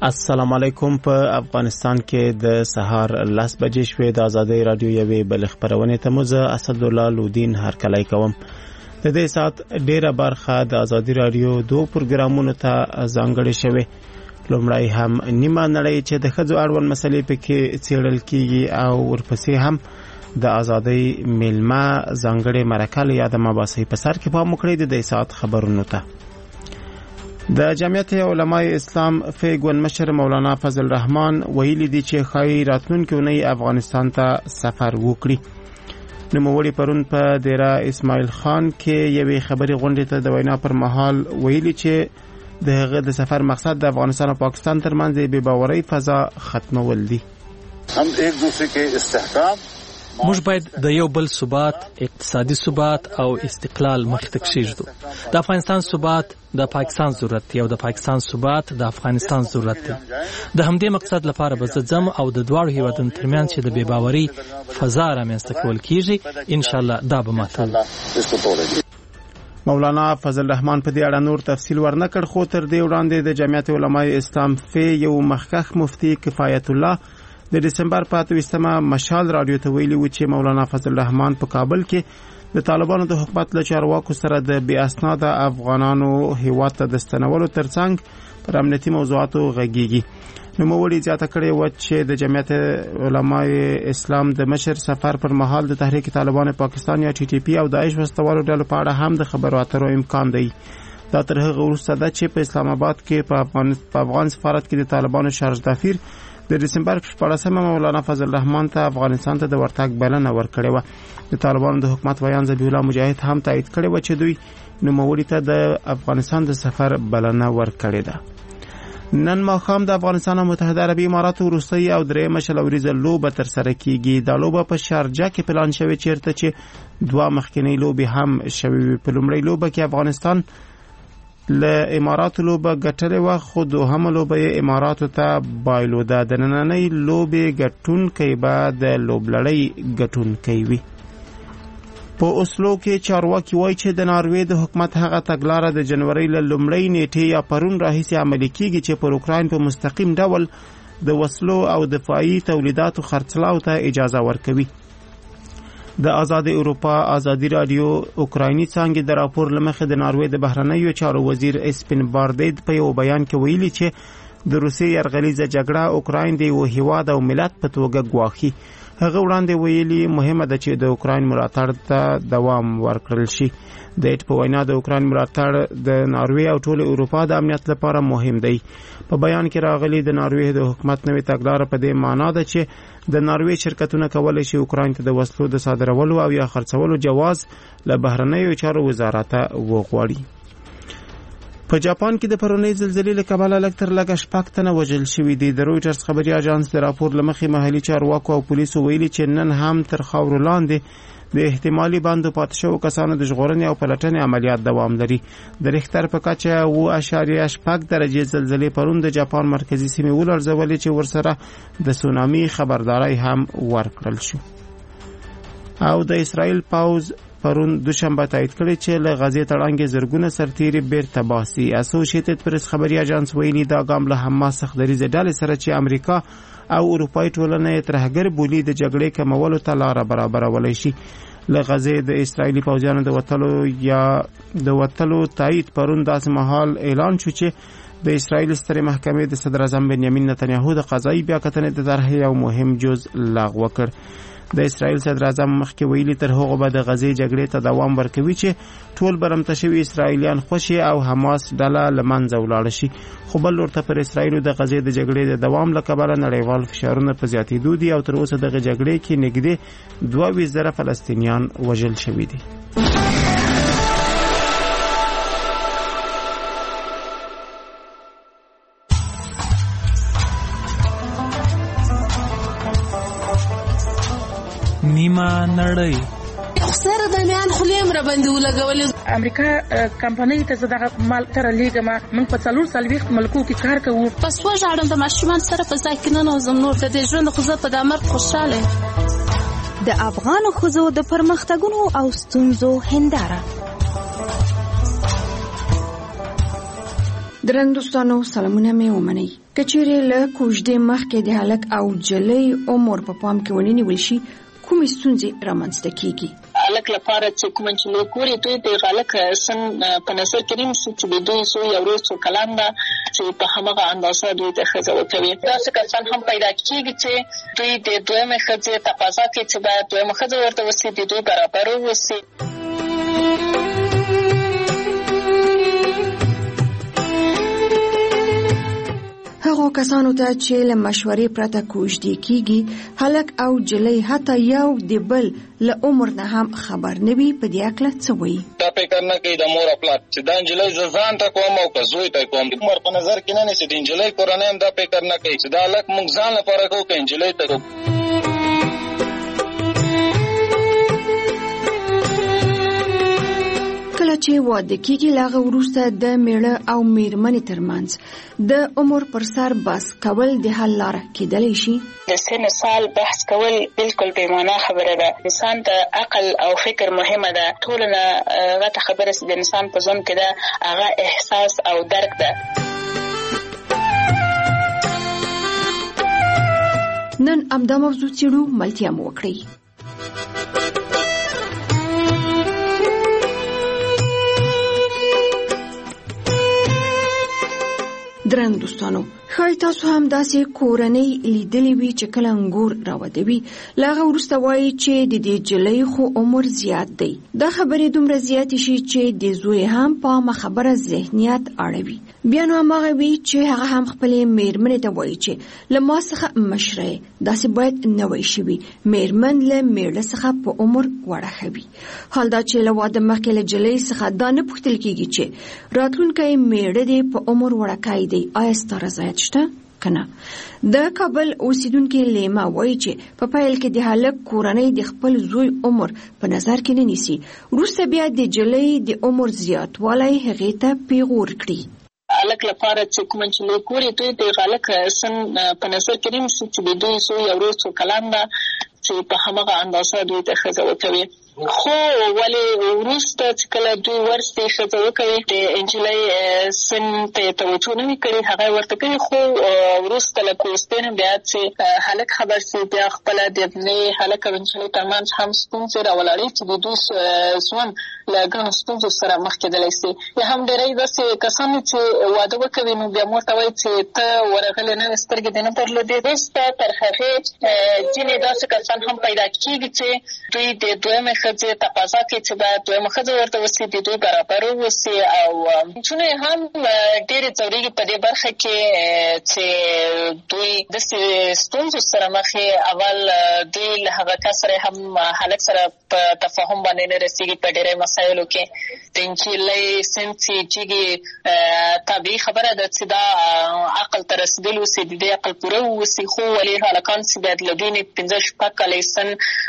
السلام علیکم. په افغانستان کې د سهار 10 بجې شوې د آزادۍ رادیو یوې بل خبرونه ته مزه اسدالله لودین هرکلی کوم. د دې سات ډیره برخه د آزادۍ رادیو دوه پروګرامونو ته ځانګړې شوې. لومړی هم نیمه نړۍ چې د ښځو اړوند مسلې پکې څیړل کیږي او ورپسې هم د آزادۍ میلمه ځانګړې مرکه له یاده مباحثې په سر کې پام وکړئ. د دې سات خبرونو ته د جمعیت علماء اسلام فیګون مشر مولانا فضل الرحمن ویلي دي چې خای راتلونکي اونۍ افغانستان ته سفر وکړي. نوموړي پرون په دیره اسماعیل خان کې یوې خبري غونډې ته د وینا پر مهال ویلي چې دغه د سفر مقصد د افغانستان او پاکستان ترمنځ د بې باورۍ فضا ختمول دي. هم ایک دوسرے کے استحکام موږ باید د یو بل ثبات، اقتصادي ثبات او استقلال مخ ته کېږدو. د افغانستان ثبات د پاکستان ضرورت دی او د پاکستان ثبات د افغانستان ضرورت دی. د همدې مقصد لپاره به ځم او د دواړو هیوادونو ترمنځ چې د بې باورۍ فضا رامنځته کول کیږي ان شاء الله دا به ماتو. مولانا فضل الرحمن په دې اړه نور تفصیل ورنکړ، خو تر دې وړاندې د جمعیت علماء اسلام فی یو مخکښ مفتی کفایت الله د دسمبر په 28مه مشال رادیو ته ویلي و چې مولانا فضل الرحمن په کابل کې د طالبانو د حکومت له چارواکو سره د بې اسناده افغانانو هیواد ته د ستنولو ترڅنګ پر امنیتي موضوعاتو غږیږي. نوموړي زیاته کړې و چې د جمعیت علماء اسلام د مشر سفر پر مهال د تحریک طالبان پاکستان یا ټي ټي پی او داعش وسوالو ډلو په اړه هم د خبرو اترو امکان دی. دا تر هغه وروسته ده چې په اسلام آباد کې په افغان سفارت کې د طالبانو شارج دافیر د دسمبر 14 مولانا فضل الرحمن ته افغانستان ته د ورتګ بلنه ورکړې و. د طالبانو د حکومت ویان ذبیح الله مجاهد هم تایید کړی و چې دوی نوموړي ته د افغانستان د سفر بلنه ورکړې ده. نن ماښام د افغانستان او متحده عربي اماراتو وروستۍ او درېیمه شلوریزه لوبه ترسره کیږي. دا لوبه په شارجه کې پلان شوې چیرته چې دوه مخکینی لوبې هم شوې. په لومړۍ لوبه کې افغانستان له اماراتو لوبه ګټلې و، خو دوهمه لوبه یې اماراتو ته بایلوده. د نننۍ لوبې ګټونکی به د لوبلړۍ ګټونکی وي. په اوسلو کې چارواکي وایي چې د ناروې د حکومت هغه تګلاره د جنوري له لومړۍ نیټې یا پرون راهیسې عملي کیږي چې پر اوکراین په مستقیم ډول د وسلو او دفاعي تولیداتو خرڅلاو ته اجازه ورکوي. د آزاد اروپا آزادی رادیو اوکرایني څانګې د راپور لمخې د ناروې د بهرنیو چارو وزیر اسپین باردید په یو بیان کې ویلي چې د روسیې یرغلیزه جګړه اوکراین د یو هیواد او ملت په توګه ګواښي. هغه وړاندې ویلي مهمه ده چې د اوکراین ملاتړ ته دوام ورکړل شي. د ایټ په وینا د اوکراین ملاتړ د ناروې او ټول اروپا د امنیت لپاره مهم دی. په بیان کې راغلي د ناروې د حکومت نوې تګلاره په دې معنا ده چې د ناروې شرکتونه کولی شي اوکراین ته د وسلو د صادرولو او یا خرڅولو جواز له بهرنیو چارو وزارت وغواړي. په جاپان کې د پرونۍ زلزلې له کبله لږ تر لږه 6 تنه وژل شوي دي. د رویټرز خبري اژانس د راپور لمخې محلي چارواکو او پولیسو ویلي چې نن هم تر خاورو لاندې د احتمالي باندې پاتې شوو کسانو د ژغورنې او پلټنې عملیات دوام لري. د ریختر په کچه 7.8 درجې زلزلې پرون د جاپان مرکزی سیمې ولړزولې چې ورسره د سونامي خبرداري هم ورکړل شو. او د اسرائیل پاوز پرون دوشنبه تایید کړی چې له غزې تړانګې زرګونه سرتیري بیرته باسي. اسوسییټډ پریس خبري اژانس ویلي دا ګام له حماس څخه دریځ ډلې سره چې امریکا او اروپای ټولنه یې ترهګر بولي د جګړې کمولو ته لار برابرولای شي. له غزې د اسرایلی پوځیانو د وتلو تایید پرون داسې مهال اعلان شو چې د اسرایل سترې محکمې د صدر اعظم بنیامین نتنیاهو د قضایي بیاکتنې د طرحې یو مهم جز لغوه کړ. د اسرایل صدر اعظم مخکې ویلي تر هغه به د غزې جګړې ته دوام ورکوي چې ټول برمته شوي اسرایلیان خوشي او حماس ډله له منځه ولاړه شي. خو بل لورته پر اسرایلو د غزې د جګړې د دوام له کبله نړیوال فشارونه په زیاتېدو دي او تر اوسه دغه جګړې کې نږدې 22,000 فلسطینیان وژل شوي دي. نیمه نړۍ سره د میان خلیم را باندې ولګولې. امریکا کمپنۍ ته زداغه مال تر لیګه من په 440 ملکو کې کار کوو. پس وژاړم د ماشومان سره په ځای کې نه نوزم نور د دې ژوند خو زه په د مرګ خوشاله. د افغان ښځو د پرمختګونو او ستونزو هنداره درنو دوستانو سلامونه مې ومنئ. کچېرې له کوژدې مخکې د هلک او جلۍ عمر په پام کې ونیول شي کومې ستونزې رامنځته کیږي؟ هلک لپاره چې کوم چې لوکوري دوی د هلک سن په نظر کې نیسي چې د دوی سو یو ورځ کلام ده چې په همغه اندازه دوی د ښځه وکوي. داسې کسان هم پیدا کیږي چې دوی د دویمې ښځې تقاضا کوي چې باید دویمه ښځه ورته وسي، د دوی برابر وسي. هغو کسانو ته چې له مشورې پرته کوژدې کیږي، هلک او جلۍ حتی یو د بل له عمر نه هم خبر نه وي، په دې اړه څه وایي؟ دا فکر نه کوي د مور خپل چې دا نجلۍ ځان ته کوم او که زوی ته کوم، عمر په نظر کې نه نیسي. د نجلۍ کورنۍ هم دا فکر نه کوي چې دا هلک موږ ځان لپاره کوو که نجلۍ ته کوو. کله چې واده کیږي لاغه وروسته د میړه او میرمنې ترمنځ د عمر پر سر بحث کول د حل لاره کېدلی شي. د سن سال بحث کول بالکل بې معنا خبره ده. انسان د عقل او فکر مهمه ده. ټولنه غته خبره چې د انسان په ژوند کې ده هغه احساس او درک ده. نن امدا موضوع څېړو، ملتیا مو وکړئ. درنو دوستانو، ښایي تاسو هم داسې کورنۍ لیدلې وي چې کله انګور راودوي لاغه وروسته وایي چې د دې جلۍ خو عمر زیات دی. دا خبرې دومره زیاتې شي چې د زوی هم په عامه خبره ذهنیت اړوي. بیا نو هماغه وي چې هغه هم خپلې میرمنې ته وایي چې له ما څخه مشره داسې باید نه وی شوي، میرمن له میړه څخه په عمر وړه ښه وي. حال دا چې له واده مخکې له جلۍ څخه دا نه پوښتل کېږي چې راتلونکی میړه دی په عمر وړکی دی، آیا ستا رضایت شته که نه؟ د کابل اوسیدونکې لیما وایي چې په پیل کې د هلک کورنۍ د خپل زوی عمر په نظر کې نه نیسي، وروسته بیا د جلۍ د عمر زیاتوالی هغې ته پیغور کړي. هلک لپاره چې کوم چې لوکوري دوی د هلک سن په نظر کې نیسي چې د دوی سو یو ورځ کلام ده چې په همغه اندازه دوی د ښځه وکوي. خو ولې وروسته چې کله دوی ورسته ښځه وکوي د نجلۍ سن ته توجه نه وي کړې، هغه ورته کوي. خو وروسته له کوژدې نه بیا چې هلک خبر سي بیا خپله د هلک او نجلۍ ترمنځ هم ستونزې راولاړوي چې د دوی ژوند له ګڼو ستونزو سره مخ کېدلی سي. یا هم ډېری داسې کسان چې واده وکوي نو بیا مور ته وایي چې ته ورغلې نه وې، سترګې دې نه درلودې. وروسته تر هغې ځینې داسې کسان هم پیدا کېږي چې دوی د دویمې ښځې تقاضا کوي چې باید دویمه ښځه ورته وسي، د دوی برابر وسي. او نجونې هم ډېرې ځورېږي په دې برخه کې چې دوی داسې ستونزو سره مخ یې. اول دوی له هغه کس سره هم هلک سره په تفاهم باندې نه رسېږي په ډېری مسایلو کې. د نجلۍ سن چې جېږي طبیعي خبره ده چې دا عقل ته رسېدل وسي، د دې عقل پوره وسي. خو ولې هلکان چې باید له دوی نه 5-6 کاله سن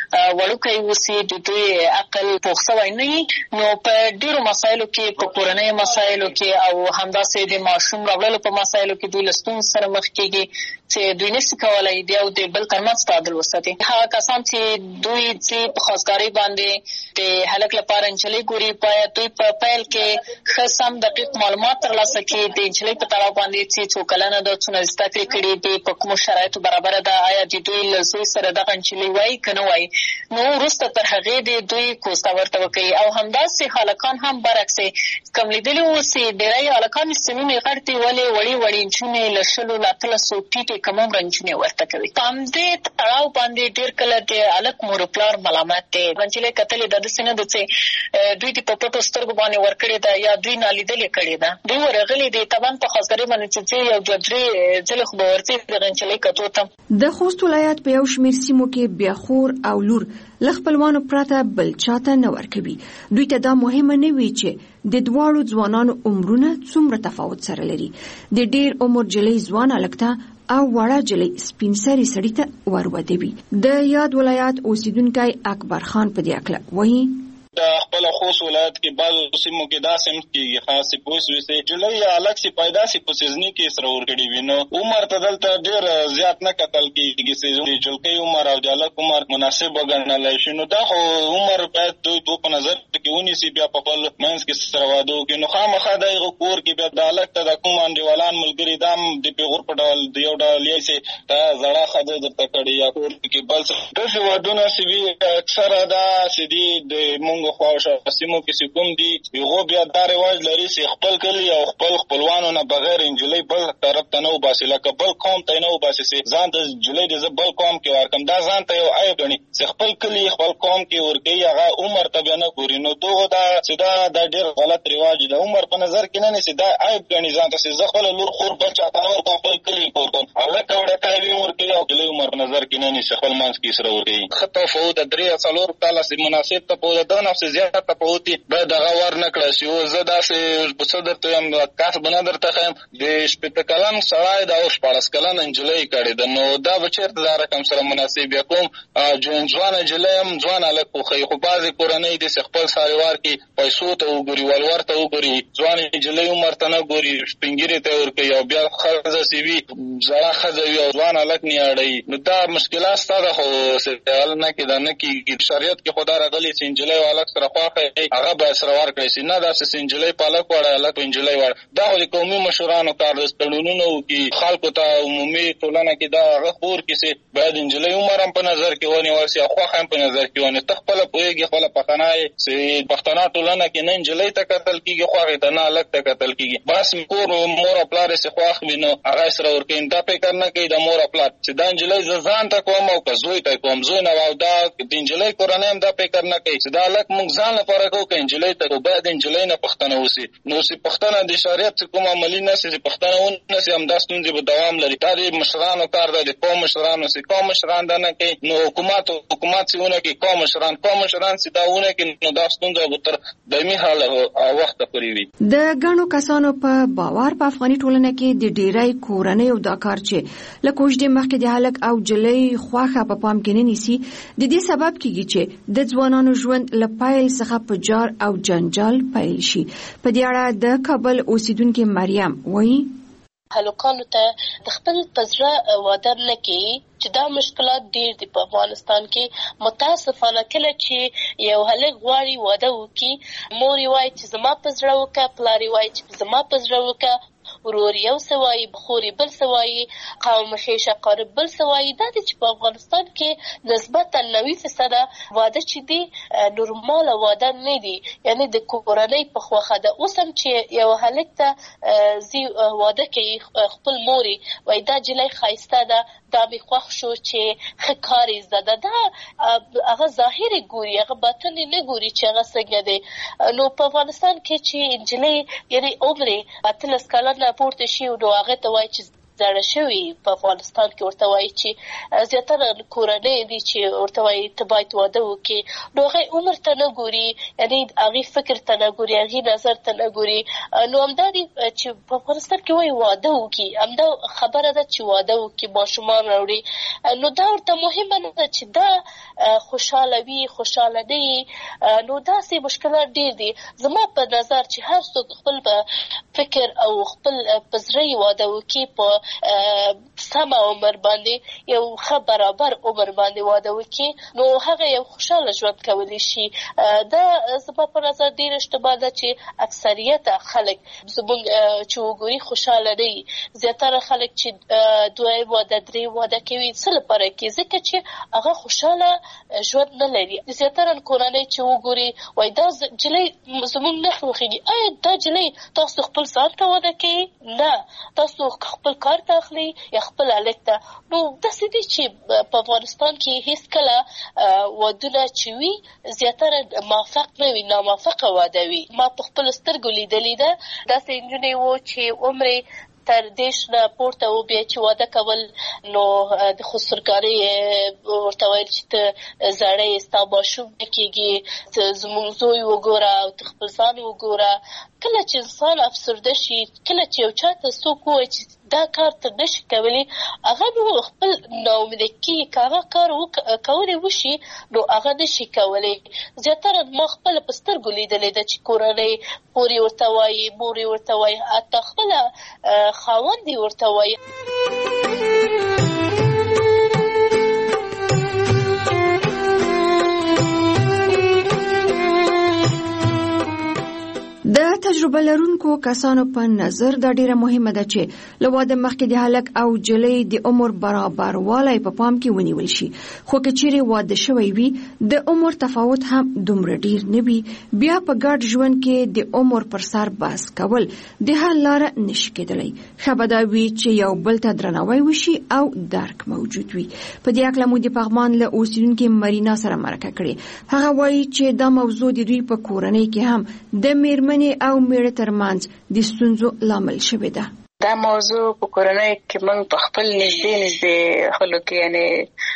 وړوکی وسي، د دوی عقل پوخ شوی نه وي، نو په ډېرو مسایلو کې، په کورنۍ مسایلو کې او همداسې د ماشوم راوړلو په مسایلو کې دوی له ستونزو سره مخ کېږي چې دوی نشي کولی د یو د بل ترمنځ تعادل وساتي. هغه کسان چې دوی چې په خواستګارۍ باندې د هلک لپاره نجلۍ ګوري باید دوی په پیل کې ښه سم دقیق معلومات ترلاسه کړي د نجلۍ په تړاو باندې چې څو کلنه ده، څومره زده کړې کړي دي، په کومو شرایطو برابره ده، آیا د دوی له زوی سره دغه نجلۍ وایي که نه وایي. نو وروسته تر هغې د دوی کوزده ورته وکوي. او همداسې هلکان هم برعکس کوم لیدلي اوسي ډېری هلکان سنونه غټ دي، ولې وړې وړې نجونې له 100-1300 ټیټې کم عمره نجونې ورته کوي. په همدې تړاو باندې ډېر کله د هلک مور پلار ملامت دی. نجلۍ کتلې ده داسې نه ده چې دوی دې په پټو سترګو باندې ورکړې ده یا دوی نالیدلې کړې ده. دوی ورغلي دي طبعا په خواستګارۍ باندې چې یو 2-3 ځلې خو به ورځي دغه نجلۍ کتو ته. د خوست ولایت په یو شمېر سیمو کې بیا خور او لور له خپلوانو پرته بل چاته نه ورکوي. دوی ته دا مهمه نه وي چې د دواړو ځوانانو عمرونه څومره تفاوت سره لري. د ډېر عمر جلۍ ځوان هلک ته او وړه جلۍ سپین سرې سړي ته ورودوي. د یاد ولایت اوسیدونکی اکبر خان په دې اړه وایي: د خپل خوست ولایت کې بعض سیمو کې داسې هم کېږي خاصې پوه شوې جلۍ یا هلک چې پیدا سي په سیزني کې سره ورکړي وي نو عمر ته دلته ډېر زیات نه کتل کېږي چې د جلکۍ عمر او د هلک عمر مناسب وګڼلی شي نو دا خو عمر باید دوی په نظر کې ونیسي بیا په خپل منځ کې سره واده وکړي نو خامخا د هغه کور کې بیا د هلک ته د کوم انډیوالان ملګري دا هم د پیغور په ډول د یو ډول یې چې دا زړه ښځه درته کړې یا کور کې بل څه داسې وادونه چې وي اکثره دا چې دي د مونږ خواوشا سیمو کې چې کوم دي هغو بیا دا رواج لري چې خپل کلي او خپل خپلوانو نه بغیر نجلۍ بل طرف ته نه وباسي لکه بل قوم ته نه وباسي چې ځان ته نجلۍ د زه بل قوم کې ورکړم دا ځان ته یو عیب ګڼي چې خپل کلي خپل قوم کې ورکوي هغه عمر ته بیا نه ګوري نو دغه دا چې دا ډېر غلط رواج دی عمر په نظر کې نه نیسي دا عیب ګڼي ځان ته چې زه خپله لور خور بل چا ته نه ورکوم خپل کلي کې ورکوم هلک او ډکه وي ورکوي او نجلۍ عمر په نظر کې نه نیسي خپل منځ کې سره ورکوي ښه تفاوت د 3-4 کاله چې مناسب تفاوت د 2 نفس زیات تفاوت باید هغه ور نه کړی شي او زه داسې څه درته وایم کسب نه درته ښیم د 15 کلن سړی دا اوس 14 کلن نجلۍ کړې ده نو دا به چېرته دا رقم سره مناسب یا کوم ځوانه نجلۍ هم ځوان هلک خوښوي خو بعضې کورنۍ دي چې خپل ساریوار کې پیسو ته وګوري ولور ته وګوري ځوانې نجلۍ عمر ته نه ګوري سپین ږیرې ته ورکوي او بیا ښځه چې وي زړه ښځه وي او ځوان هلک نه اړوي نو دا مشکلات ستا ده خو حل نه کېده نه کېږي شریعت کې خو دا راغلي چې نجلۍ او هلک سره خواښه هغه باید سره ورکړی شي نه داسې چې نجلۍ په هلک واړه هلک په نجلۍ واړه دا خو د قومي مشرانو کار دی تړونونه وکړي خلکو ته عمومي ټولنه کې دا هغه خور کړي چې باید نجلۍ عمر هم په نظر کې ونیول شي او خوښه هم په نظر کې ونیول ته خپله پوهېږي خپله پښتانه یې چې پښتانه ټولنه کې نه نجلۍ ته کتل کېږي خوښې ته نه هلک ته کتل کېږي بس کور مور او پلار یې چې خوښ وي نو هغه یې سره ورکوي دا فکر نه کوي د مور او پلار چې دا نجلۍ زه ځان ته کوم او که زوی ته کوم زوی نه او دا د نجلۍ کورنۍ هم دا فکر نه کوي چې دا هلک موږ ځان لپاره کوو که نجلۍ ته کوو باید نجلۍ نه پوښتنه وشي نو چې پوښتنه د شریعت چې کوم عملي نه شي چې پوښتنه ونه شي همدا ستونزې به دوام لري دا د مشرانو کار دی د قوم مشرانو چې قوم مشران دا نه کوي نو حکومت چې ونه کوي قوم مشران چې دا ونه کوي نو دا ستونزه به تر دایمي حال وخته پورې وي د ګڼو کسانو په باور په افغاني ټولنه کې د ډیری کورنۍ او دا کار چې له کوژدې مخکې د هلک او نجلۍ خوښه په پام کې نه نیسي د دې سبب کېږي چې د ځوانانو ژوند له پیل څخه په جار او جنجال پیل شي په دې اړه د کابل اوسیدونکې مریم وایي هلکانو ته د خپل پزړه واده نه کوي چې دا مشکلات ډېر دي په افغانستان کې متاسفانه کله چې یو هلک غواړي واده وکړي مور یې وایي چې زما په زړه وکړه پلار یې وایي چې زما په زړه وکړه ورور یو سوایي بخوري بل سوایي قوم خیشه قارب بل سوایي دا دي چې په افغانستان کې نسبتا 90% واده چې دي نورمال واده نه دي یعنی د کورنۍ په خوخه ده اوس هم چې یو هلک ته زی واده کوي خپل موري وای دا جلای خایسته ده دا به خوښ شو چې خکاري زده ده هغه ظاهري ګوري هغه باطن نه ګوري چې هغه څنګه دی نو په افغانستان کې چې انجلۍ یعنی عمر 13 کلن پورته شي نو هغه ته وایي چې زړه شوي په افغانستان کې ورته وایي چې زیاتره کورنۍ دي چې ورته وایي ته باید واده وکړي نو هغې عمر ته نه ګوري یعنې هغې فکر ته نه ګوري هغې نظر ته نه ګوري نو همدا دي چې په افغانستان کې وایي واده وکړي همدا خبره ده چې واده وکړي ماشومان راوړي نو دا ورته مهمه نه ده چې دا خوشحاله وي خوشحاله نه وي نو داسې مشکلات ډېر دي زما په نظر چې هر څوک خپل فکر او خپل په زړه واده وکړي په سمه عمر باندې یو ښه برابر عمر باندې واده وکړي نو هغه یو خوشحاله ژوند کولی شي دا زما په نظر ډېره اشتباه ده چې اکثریت خلک زموږ چې وګوري خوشحاله نه وي زیاتره خلک چې دویم واده درېیم واده کوي څه لپاره کوي ځکه چې هغه خوشحاله ژوند نه لري زیاتره کورنۍ چې وګوري وایي دا نجلۍ زموږ نه خوښېږي ایا دا نجلۍ تاسو خپل ځان ته واده کوي نه تاسو خپل کار ته اخلي یا خپل هلک ته نو داسې دي چې په افغانستان کې هېڅکله ودونه چې وي زیاتره موافق نه وي ناموافقه واده وي ما په خپلو سترګو لیدلې ده داسې نجونې وو چې عمر تر دیش نه پورته و بیا چې واده کول نو د خسرګارۍ ورته ویل چې ته زړی ستا ماشوم نه کېږي ته زموږ زوی وګوره او ته خپل ځان وګوره کله چې انسان افسرده شي، کله چې یو چاته څوک وایي چې دا کار ته نشي کولی، هغه نو خپل ناامیده کېږي. که هغه کار کولی وشي نو هغه نشي کولی. زیاتره ما خپله په سترګو لیدلې ده چې کورنۍ پور یې ورته وایي، مور یې ورته وایي، حتی خپله خاوند یې ورته وایي. د تجربه لرونکو کسانو په نظر دا ډیره مهمه ده چې له واده مخکې د هلک او جلۍ د عمر برابروالی په پام کې ونیول شي. خو که چیرې واده شوی وي د عمر تفاوت هم دومره ډیر نه وي، بیا په ګډ ژوند کې د عمر پر سر بحث کول د حل لاره نشي کېدلی. ښه به دا وي چې یو بل ته درناوی وشي او درک موجود وي. په دې اړه مو د پغمان له اوسیدونکې مرینا سره مرکه کړې. هغه وایي چې دا موضوع د دوی په کورنۍ کې هم د میرمنې او میړه ترمنځ د ستونزو لامل شوې ده. دا موضوع په کورنۍ کې موږ په خپل نږدې خلکو کې یعنی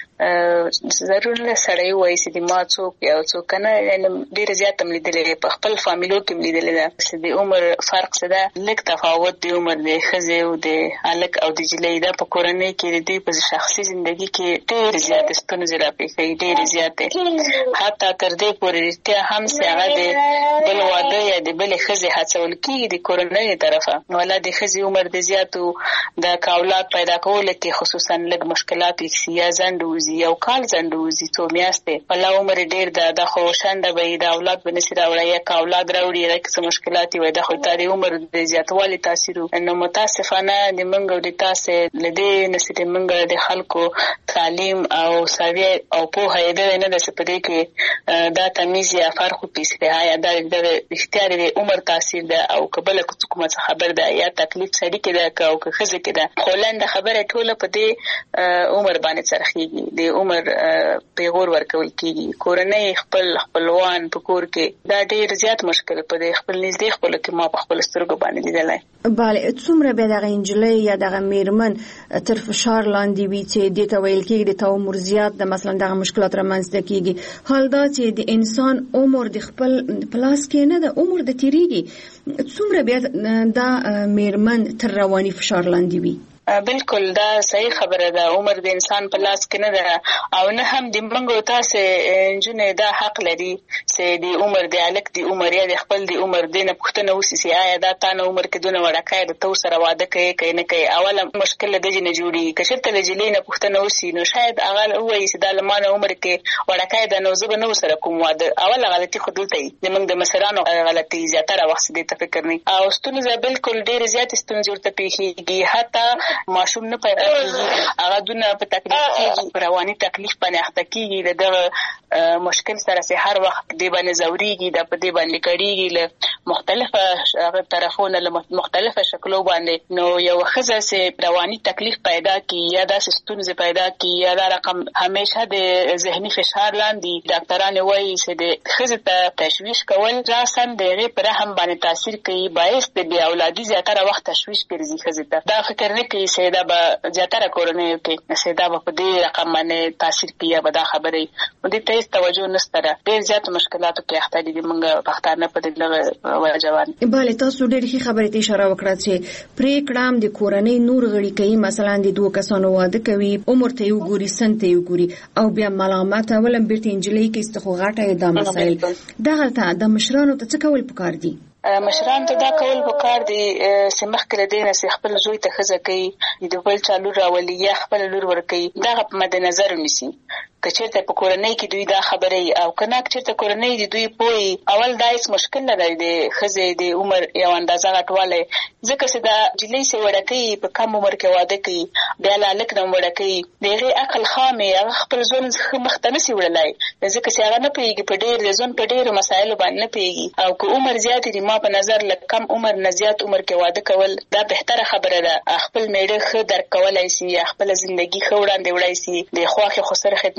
ضرور له سړی وایي چې د ما څوک یو څوک نه، یعنی ډېر زیات هم لیدلې، په خپل فامیلو کې هم لیدلې ده چې د عمر فرق څه ده، لږ تفاوت د عمر د ښځې او د هلک او د جلۍ ده په کورنۍ کې د دوی په شخصي زندګي کې ډېر زیات ستونزې راپېښوي، ډېر زیاتې، حتی تر دې پورې رښتیا هم چې هغه د بل واده یا د بلې ښځې هڅول کېږي د کورنۍ طرفه، ولا د ښځې عمر د زیاتو د اولاد پیدا کولو کې خصوصا لږ مشکلات وکړي یا ځنډ وځي، یو کال ځنډ وځي، څو میاشتې، ولا عمر ډېر ده، دا خو شنډه به د اولاد به نشي راوړی، یا که اولاد راوړي دا څه مشکلات وي، دا خو د عمر د زیاتوالي تاثیر. نو متاسفانه د موږ او د تاسې له دې نسل موږ د خلکو تعلیم او سویه او پوهه یې نه ده چې په دې کې دا تمیز یا فرق وکړي چې آیا دا د اختیار د عمر تاثیر ده او که بله کومه خبر ده یا تکلیف سړي کې ده او که ښځې کې ده. خو لنډه خبره ټوله په دې عمر باندې څرخېږي، د عمر پیغور ورکول کېږي. کورنۍ خپلوان په کور کې دا ډېر زیات مشکل په دې خپل نږدې خپلو کې ما په خپل سترګو باندې لیدلی. بله، څومره بیا دغه نجلۍ یا دغه میرمن تر فشار لاندې وي چې دې ته ویل کېږي د تا عمر زیات ده، مثلا دغه مشکلات رامنځته کېږي، حال دا چې د انسان عمر د خپل پلاس کې نه ده، عمر د تیریږي، څومره بیا دا میرمن تر رواني فشار لاندې وي؟ بالکل دا صحیح خبره ده، عمر د انسان په لاس کې نه ده او نه هم د موږ تاسې نجونې دا حق لري چې د عمر د هلک د عمر یا د خپل د عمر د نه پوښتنه وشي چې آیا دا تا نه عمر کې دونه وړکی ده، ته ورسره واده کوې که نه کوې. اوله مشکل له دې نه جوړېږي. که چېرته له جلۍ نه پوښتنه وشي نو شاید هغه ووایي چې دا له ما نه عمر کې وړکی ده نو زه به نه ورسره کوم واده. اوله غلطي خو دلته وي، زموږ د مشرانو غلطي زیاتره وخت دې ته فکر نه وي او ستونزه بالکل ډېرې زیاتې ستونزې ورته پېښېږي. حتی ماشوم نه پیدا کېږي، هغه دونه په تکلیف کېږي، په رواني تکلیف باندې اخته کېږي، د دغه مشکل سره چې هر وخت دې باندې ځورېږي، دا په دې باندې کړېږي له مختلفه طرفونه له مختلفه شکلو باندې. نو یو ښځه چې رواني تکلیف پیدا کړي یا داسې ستونزې پیدا کړي یا دا رقم همیشه د ذهني فشار لاندې، ډاکټران وایي چې د ښځې ته تشویش کول راساً د هغې په رحم باندې تاثیر کوي، باعث د بې اولادي زیاتره وخت تشویش ګرځي ښځې ته. دا فکر نه کوي چې دا به زیاتره کورنیو کې چې دا به په دې رقم باندې تاثیر کوي یا به دا خبرې دې ته هېڅ توجه نشته ده. ډېر زیاتو مشکلاتو کې اخته دي موږ پښتانه په دغه وجه باندې. بله، تاسو ډېر ښې خبرې ته اشاره وکړه چې پرېکړه هم د کورنۍ نور غړي کوي، مثلا د دوه کسانو واده کوي، عمر ته یې وګوري، سن ته یې وګوري او بیا ملامت اولم بیرته نجلۍ کې خو غټه یې دا مسایل. دغلته د مشرانو ته څه کول پکار دي؟ مشران ته دا کول پکار دي چې مخکې له دې نه چې خپل زوی ته ښځه کوي، د بل چا لور راولي یا خپله لور ورکوي، دغه په مد نظر ونیسي. که چېرته په کورنۍ کې دوی دا خبرې او که نه چېرته کورنۍ د دوی پوهي، اول دا هېڅ مشکل نه دی د ښځې د عمر یو اندازه غټوالی، ځکه چې دا نجلۍ چې وړکۍ په کم عمر کې واده کوي، بیا له هلک نه وړکۍ، د هغې عقل خام یې، هغه خپل ژوند ښه مخته نشي وړلی، ځکه چې هغه نه پوهېږي په ډېر د ژوند په ډېرو مسایلو باندې نه پوهېږي. او که عمر زیات دي، ما په نظر له کم عمر نه زیات عمر کې واده کول دا بهتره خبره ده. خپل میړه ښه درک کولی شي یا خپله زندګي ښه وړاندې وړی شي، د خواښې خو سره خدمت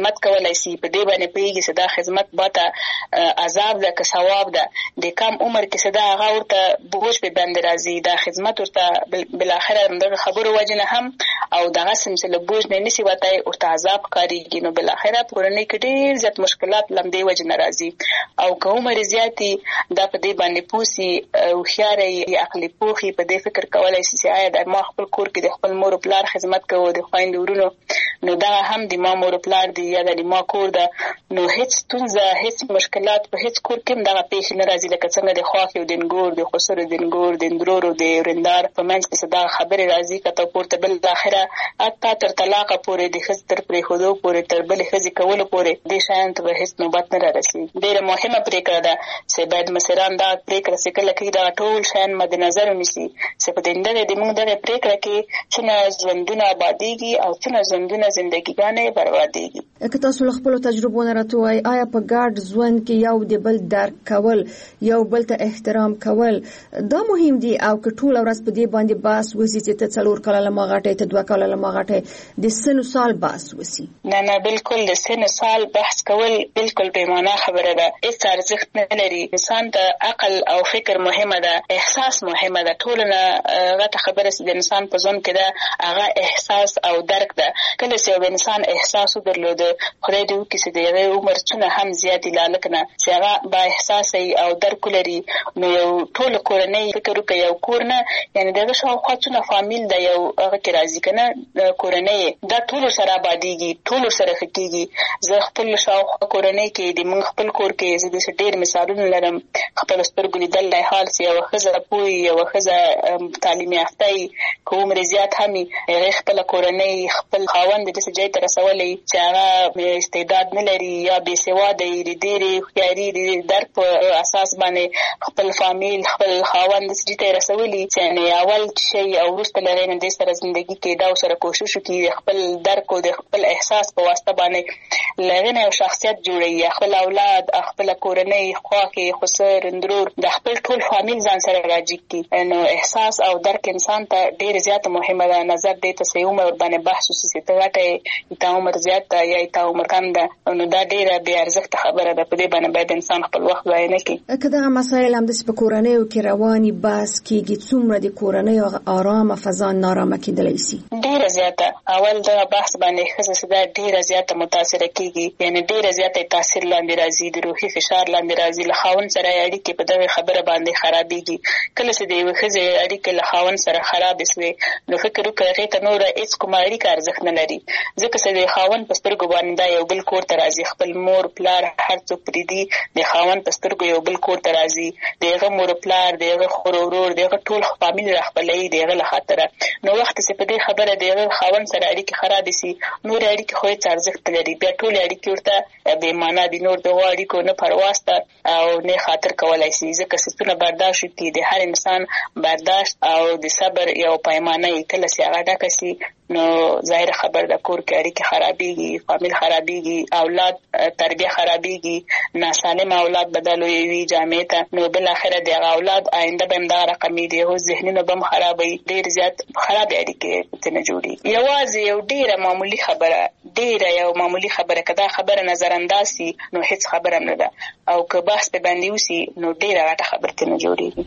خدمت کولای شي په دې باندې پیږي چې دا خدمت باته عذاب ده که ثواب ده د کم عمر کې صدا هغه ورته بوج په بند راځي دا خدمت ورته بل اخره د خبرو وجنه هم او دغه سمسله بوج نه نسی وته ورته عذاب کاریږي نو بل اخره پرونی کې ډیر زیات مشکلات لمدې وجنه راځي او که عمر زیاتی دا په دې باندې پوسی او خياري عقلي پوخي په دې فکر کولای شي چې آیا د ما خپل کور کې د خپل مور او پلار خدمت کوو د خويند ورونو نو دا هم د ما مور او پلار دی یا د ما کور ده نو هیڅ تونزه هیڅ مشکلات په هیڅ کور کې دغه پیښ نه راځي لکه څنګه د خواخ او د انګور د خسر د انګور د اندرورو د ورندار په منځ کې صدا خبره راځي کته پورته بل اخره اته تر طلاق پورې د خز تر پرې خودو پورې تر بل خزي کول پورې د شان ته هیڅ نوبت نه راځي ډیره مهمه پریکړه ده چې باید مسران دا پریکړه سکل کې دا ټول شان مد نظر ونیسي چې په دې د موږ د پریکړه کې چې ژوندونه آبادیږي او چې ژوندونه ژوندګیانه بربادیږي که تاسو خپل تجربه نه راټوي آیا په ګډ ژوند کې یو د بل درک کول یو بل ته احترام کول دا مهم دي او که ټول ورځ په دې باندې باس وسی چې ته څلور کاله لمغاټه ته دوه کاله لمغاټه د سن سال باس وسی نه بالکل د سن سال بحث کول بالکل بې معنا خبره ده هیڅ ارزښت نه لري انسان ته عقل او فکر مهمه ده احساس مهمه ده ټول نه غته خبره د انسان په ځون کې ده هغه احساس او درک ده کله چې انسان احساس درلود خدای دې وکړي چې د عمر څونه هم زیات لالکنه چې هغه با احساس او درک لري نو یو ټول کورنۍ فکر وکړي یو کورنه یعنی دغه شاوخوا څونه فامیل ده یو هغه کې راځي کنه کورنۍ دا ټول سره آبادیږي ټول سره خکېږي زه خپل شاوخوا کورنۍ کې د من خپل کور کې زه د ډېر مثالونه لرم خپل سترګو لیدل له حال سي او خزه پوي او خزه تعلیم یافته کوم رضایت همي خپل کورنۍ خپل خاوند د څه ځای تر رسولې چې هغه استعداد نه لري یا بې سواده دی ډېری خياري در په اساس باندې خپل فامیل خپل خاوند د څه ځای رسولې چې نه اول شي او وروسته لري د سره ژوندۍ کې دا سره کوشش وکړي خپل درک او د خپل احساس په واسطه باندې لغنه او شخصیت جوړي خپل اولاد خپل کورنۍ خواخي خسر اندرور د خپل ټول فامیل ځان سره راځي کی نو احساس او درک انسان ته ډېر زیات مهمه ده نظر دې ته سې عمر باندې بحث وسې ته راټه ته عمر زیات یا ته عمر کم ده نو دا ډېره بې ارزښت خبره ده په دې باندې باید انسان خپل وخت ضایع نه کړي کله مسایل هم د کورنۍ او کې رواني بس کېږي څومره د کورنۍ آرامه فضا نارامه کېدلی شي ډېر زیاته اول دا بحث باندې خزه سدا ډېر زیاته متاثر کېږي یعنی ډېر زیاته تاثیر لاندې راځي د روحي فشار لاندې راځي له خاوند سره اړیکې په دغه خبره باندې خرابېږي کله چې د یو خزه اړیکې له خاوند سره خراب شي نو فکر وکړي ته نور هیڅ کوم اړیکه ارزښت نه لري ځکه چې د خاوند په سترګو باندې دا یو بل کور ته راځي خپل مور پلار هر څوک پریدي د خاوند په سترګو یو بل کور ته راځي دغه مور پلار دغه خور ورور دغه ټول فامیل راخپلې دغه له خاطر نو وخت چې په دې خبره دغه خاوند سره اړیکې خراب شي نور اړیکې خو هیڅ ارزښت لري بیا ټول اړیکې ورته بې معنا دي نور د اړیکو نه پرواسته او نه خاطر کولای شي ځکه ستونه برداشت کی د هر انسان برداشت او د صبر یو پیمانه کله چې هغه ډکسي نو ظاهر خبر د کور کې اړیکې خرابېږي فامیل خرابېږي اولاد تربیه خرابېږي ناسالم اولاد بدلوي وي جامع ته نو بل اخره د اولاد آینده به دا رقمي دي او ذهنونه به خرابوي ډېر زیات خراب اړیکې ته جوړي یوازې یو ډېر معمولی خبره یو معمولی خبره کدا خبره نظر انداسي نو هیڅ خبره نه ده او که بحث به باندې وسی نو ډېر غټه خبره ته جوړيږي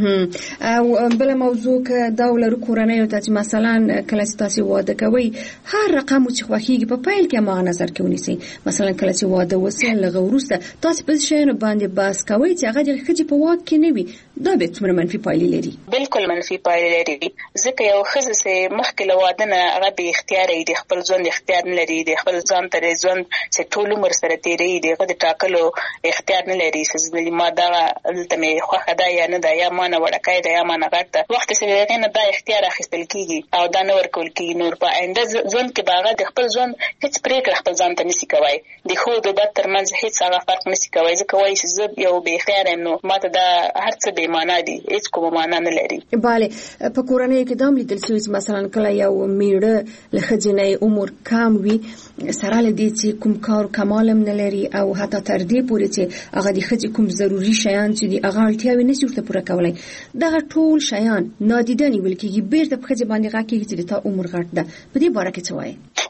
او بل موضوع که دولت کورنۍ ته مثلا کله تاسو واده کوي هر رقم چې خوخيږي په پایل کې ما نظر کې ونیسي مثلا کله چې واده وسیل لغوروسته تاسو په شین باندې باس کوي چې هغه د خځې په واک کې نه وي دا به څومره منفي پایلې لري بالکل منفي پایلې لري ځکه یو خځه چې مخکې له واده نه هغه به اختیار دی خپل ژوند اختیار نه لري د خپل ځان تر ژوند چې ټول عمر سره تیری دی د ټاکلو اختیار نه لري چې ما دا دلته مې خوخه ده یا نه ده یا ما نه وړکای ده یا ما نه غټه وخت چې نه دا اختیار اخیستل کیږي او دا نه ورکول کیږي نور په آینده ژوند کې باغه د خپل ژوند هیڅ پریکړه خپل ځان ته نشي کوي د خو د بد ترمنځ هیڅ هغه فرق نشي کوي ځکه وایي چې زه یو به خیر نو ماته دا هر څه به معنا دي هیڅ کوم معنا نه لري bale په کورنۍ کې دام لیدل شوی مثلا کله یو میړه له خځینې عمر کم وي سره لدی چې کوم کار کمالم نه لري او حتی تر دې پورې چې هغه د خځې کوم ضروری شیان چې دی هغه اړتیاوي نشي ورته پوره کولای دا ټول شیان نادیده نیول کېږي بیرته په خځې باندې راکېږي چې د تا عمر غټ ده په دې باره کې څه وایي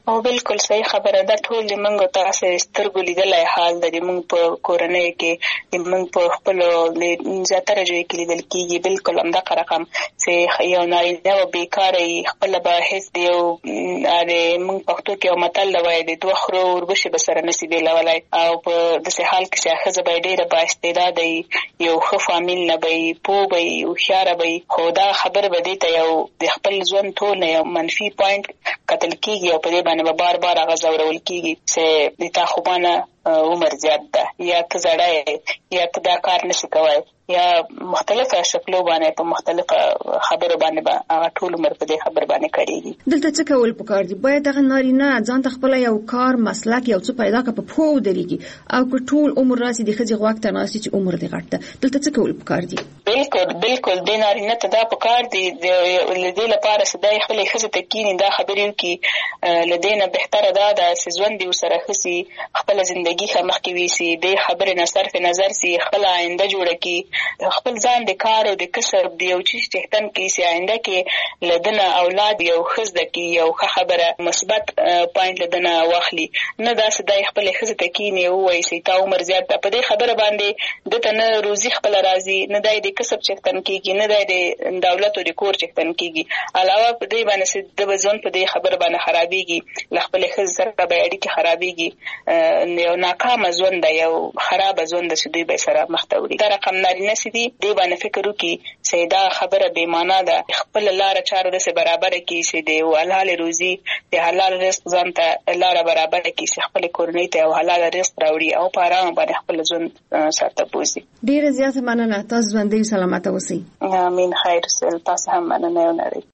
او بالکل صحیح خبره ده. ټول موږ تاسو سترګو لیدلای حال د موږ په کورنۍ کې موږ په خپل زیاتره ځای کې لیدل کېږي. بالکل همدغه رقم چې یو نارینه و بیکاره خپل به هیڅ دی او موږ پښتو کې یو متل وایي د دوه خرو وربشې به سره نشي بیلولی او په داسې حال کې چې ښځه به ډېره بااستعداده وي یو ښه فامیل نه به وي پوه به وي هوښیاره به وي خو دا خبره به دې ته یو د خپل ژوند ټول نه یو منفي پوینټ کتل کېږي او په دې باندې به بار بار هغه ځورول کېږي چې د تا خوبانه عمر زیات ده یا ته زړه یا ته دا کار نشي کولی یا مختلفه شکلو باندې په مختلفه خبرو باندې به هغه ټول عمر په دې خبر باندې کړېږي. دلته څه کول پکار دي؟ باید دغه نارینه ځان ته خپل یو کار مسلک یو څه پیدا کړي په پښو ودرېږي او که ټول عمر راسي د ښځې غوږ ته ناستي چې عمر دې غټ ده. دلته څه کول پکار دي؟ بالکل دې نارینه ته دا پکار دي له دې لپاره چې دی خپلې ښځې ته کښېني دا خبرې وکړي له دې نه بهتره دا ده چې ژوند دې ورسره ښه سي خپله زندګي ښه مخکې ویسي دې خبرې نه صرف نظر سي خپله آینده جوړه کړي خپل ځان د کار او د کسب د یو چیز څښتن کړي چې آینده کې له ده نه اولاد یو ښه زده کړي یو ښه خبره مثبت پوینټ له ده نه واخلي نه داسې دی خپلې ښځې ته کښېني ووایي چې تا عمر زیات ده په دې خبره باندې ده ته نه روزي خپله راځي نه دی د کسب څښتن کېږي نه دی د دولت او د کور څښتن کېږي علاوه په دې باندې چې ده به ژوند په دې خبره باندې خرابېږي له خپلې ښځې سره به یې اړیکې خرابېږي یو ناکامه ژوند ده یو خرابه ژوند ده چې دوی به سره مخ ته وړي. دا رقم نارینه چې دي دې باندې فکر وکړي چې دا خبره بې معنا ده خپله لاره چاره داسې برابره کړي چې د حلال روزي د حلال رزق ځان ته لاره برابره کړي چې خپلې کورنۍ ته یو حلال رزق راوړي او په ارامه باندې خپل ژوند سرته بوځي. ډېره زیاته مننه. تاسو ژوندۍ سلامته اوسئ. امین. خیر سل. تاسو هم مننه یو نړۍ.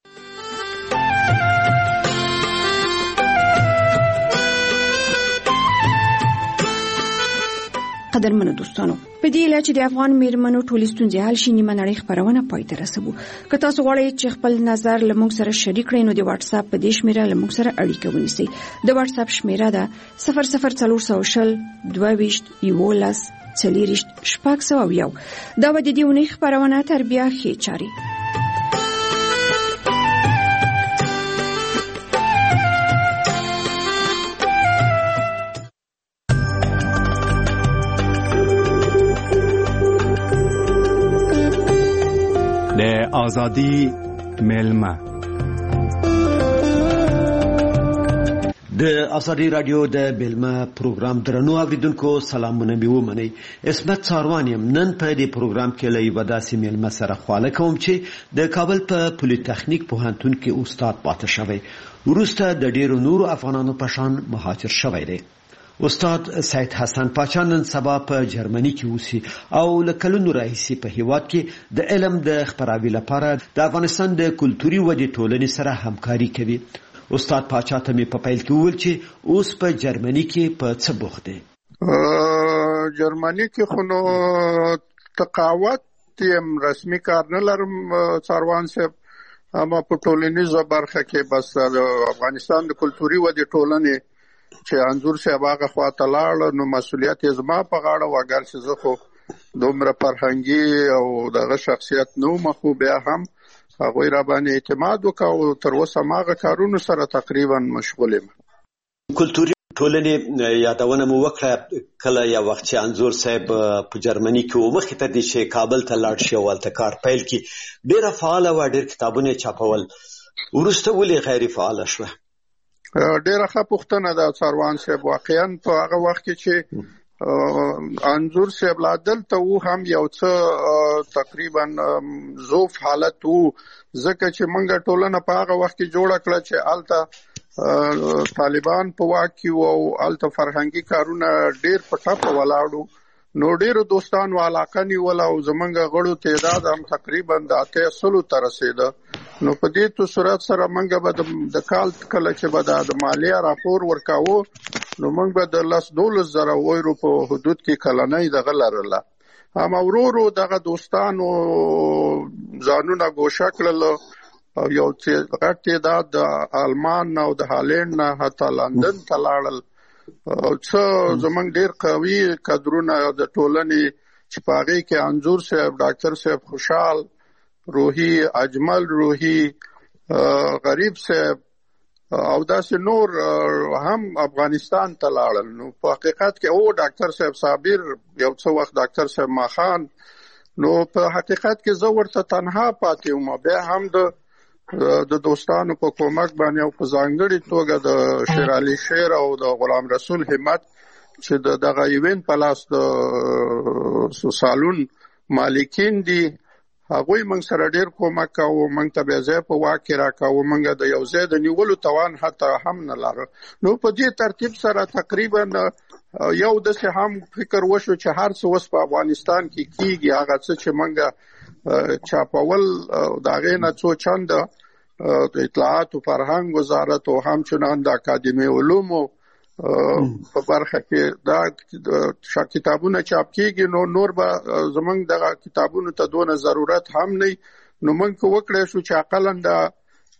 قدرمنو دوستانو په دې اله چې د افغان میرمنو ټولې ستونزې حل شي نیمه نړۍ خبرونه پای ته رسوو. که تاسو غواړئ چې خپل نظر له موږ سره شریک کړئ نو د واتس اپ په دې شمیره له موږ سره اړیکه ونیسئ. د واتس اپ شمیره ده 00420 22 11 40 601. دا به د دې اونۍ خبرونه تر بیا ښې چاري. آزادی ملما د آزادی رادیو د بلما پروګرام درنو اوریدونکو سلامونه مې ومنئ. عصمت څاروان یم. نن په دې پروګرام کې له یوه داسې مېلمه سره خواله کوم چې د کابل په پولیتخنیک پوهنتون کې استاد پاتې شوی وروسته د ډېرو نورو افغانانو په شان مهاجر شوی دی. استاد سید حسن پاچا نن سبا په جرمني کې اوسي او له کلونو راهیسې په هیواد کې د علم د خپراوي لپاره د افغانستان د کلتوري ودې ټولنې سره همکاري کوي. استاد پاچا ته مې په پیل کې وویل چې اوس په جرمني کې په څه بوخت دی. جرمني کې خو نو تقاوت یم رسمي کار نه لرم څاروان صاحب اما په ټولنیزه برخه کې بس د افغانستان د کلتوري ودې ټولنې چې انځور صاحب هغه خواته لاړ نو مسؤلیت یې زما په غاړه و اگر چې زه خو دومره فرهنګي او دغه شخصیت نه وم خو بیا هم هغوی را باندې اعتماد وکړ او تر اوسه هماغه کارونو سره تقریبا مشغول یم. کلتوري ټولنې یادونه مو وکړه کله یو وخت چې انځور صاحب په جرمني کې و مخکې ته دی چې کابل ته لاړ شي او هلته کار پیل کړي ډېره فعاله وه ډېر کتابونه یې چاپول وروسته ولې غیر فعاله شوه؟ ډېره ښه پوښتنه ده څاروان صاحب. واقعا په هغه وخت کې چې انځور صاحب لا دلته و هم یو څه تقریبا ضعف حالت و ځکه چې موږ ټولنه په هغه وخت کې جوړه کړه چې هلته طالبان په واک کې او هلته فرهنګي کارونه ډېر په ټپه ولاړو نو ډېرو دوستانو علاقه نیوله او زموږ غړو تعداد هم تقریبا د 800 ته رسېده. نو په دې صورت سره موږ به د کال کله چې به د مالیه راپور ورکاوه نو موږ به د 10-12 زره یورو په حدود کې کلنۍ دغه لرله. اما ورو ورو دغه دوستانو ځانونه ګوښه کړل او یو غټ تعداد د آلمان نه او د هالند نه حتی لندن ته لاړل او څه زموږ ډېر قوي کدرونه د ټولنې چې په هغې کې انځور صاحب ډاکټر صاحب خوشحال روحي اجمل روحي غریب صاحب او داسې نور هم افغانستان ته لاړل. نو په حقیقت کې او ډاکټر صاحب صابر یو څه وخت ډاکټر صاحب ماخان، نو په حقیقت کې زه ورته تنها پاتې وم. بیا هم د دوستانو په کومک باندې او په ځانګړي توګه د شیر علي شیر او د غلام رسول همت چې دغه ایونت په لاس د سالون مالکین دي، هغوی موږ سره ډیر کومک کاوه. موږ ته به ځای په واک کې راکاوه. موږ د یو ځای د نیولو توان حتی هم نه لرو. نو په دې ترتیب سره تقریبا یو داسې هم فکر وشو چې هر څه اوس په افغانستان کې کیږي هغه څه چې موږ چاپول د هغې نه څو چنده د اطلاعات او فرهنګ وزارت او همچنان د اکاډمي علومو په برخه کې دا کتابونه چاپ کیږي. نور به زمونږ دغه کتابونو ته دونه ضرورت هم نه. نو موږ وکړی شو چې اقلا د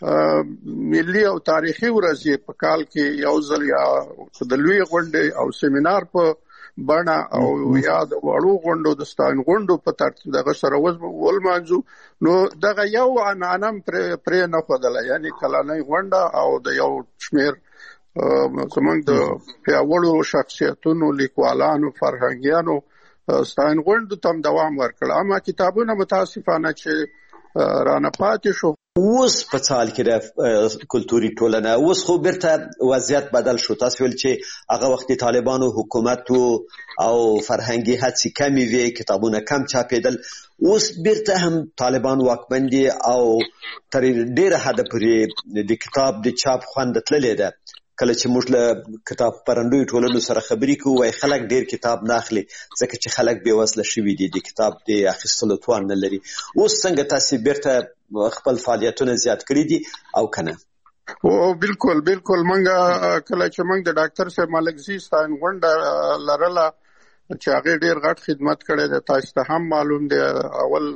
ملي او تاریخي ورځې په کال کې یو ځل یا د لوی غونډې او سیمینار په بڼه او یا د وړو غونډو د ستاین غونډو په ترتیب دغه سره ولمانځو. نو دغه یو عنعنه پرې نه ښودله، یعنی کلنۍ غونډه او د یو شمېر زمونږ د پیاوړو شخصیتونو، لیکوالانو، فرهنګیانو ستاین غونډو ته هم دوام ورکړ. اما کتابونه متاسفانه چې رانه پاتې شو. اوس په څال کې د کلتوري ټولنه اوس خو بیرته وضعیت بدل شو. تاسو ویل چې هغه وخت طالبانو حکومت او فرهنګي هڅې کمې وې، کتابونه کم چاپېدل. اوس بیرته هم طالبان واکمن دي او تر ډېره حده پورې د کتاب د چاپ خوند تللی ده. کله چې موږ له کتاب خپرندوی ټولنو سره خبرې کوو وایي خلک ډېر کتاب نه اخلي ځکه چې خلک بې وسله شوي دي، د کتاب د اخیستلو توان نه لري. اوس څنګه تاسې بیرته خپل فعالیتونه زیات کړي دي او کنه؟ بالکل موږ کله چې موږ د ډاکټر صاحب ملکزي ستاین غونډه لرله چې هغې ډېر غټ خدمت کړی دی، تاسو ته هم معلوم دی. اول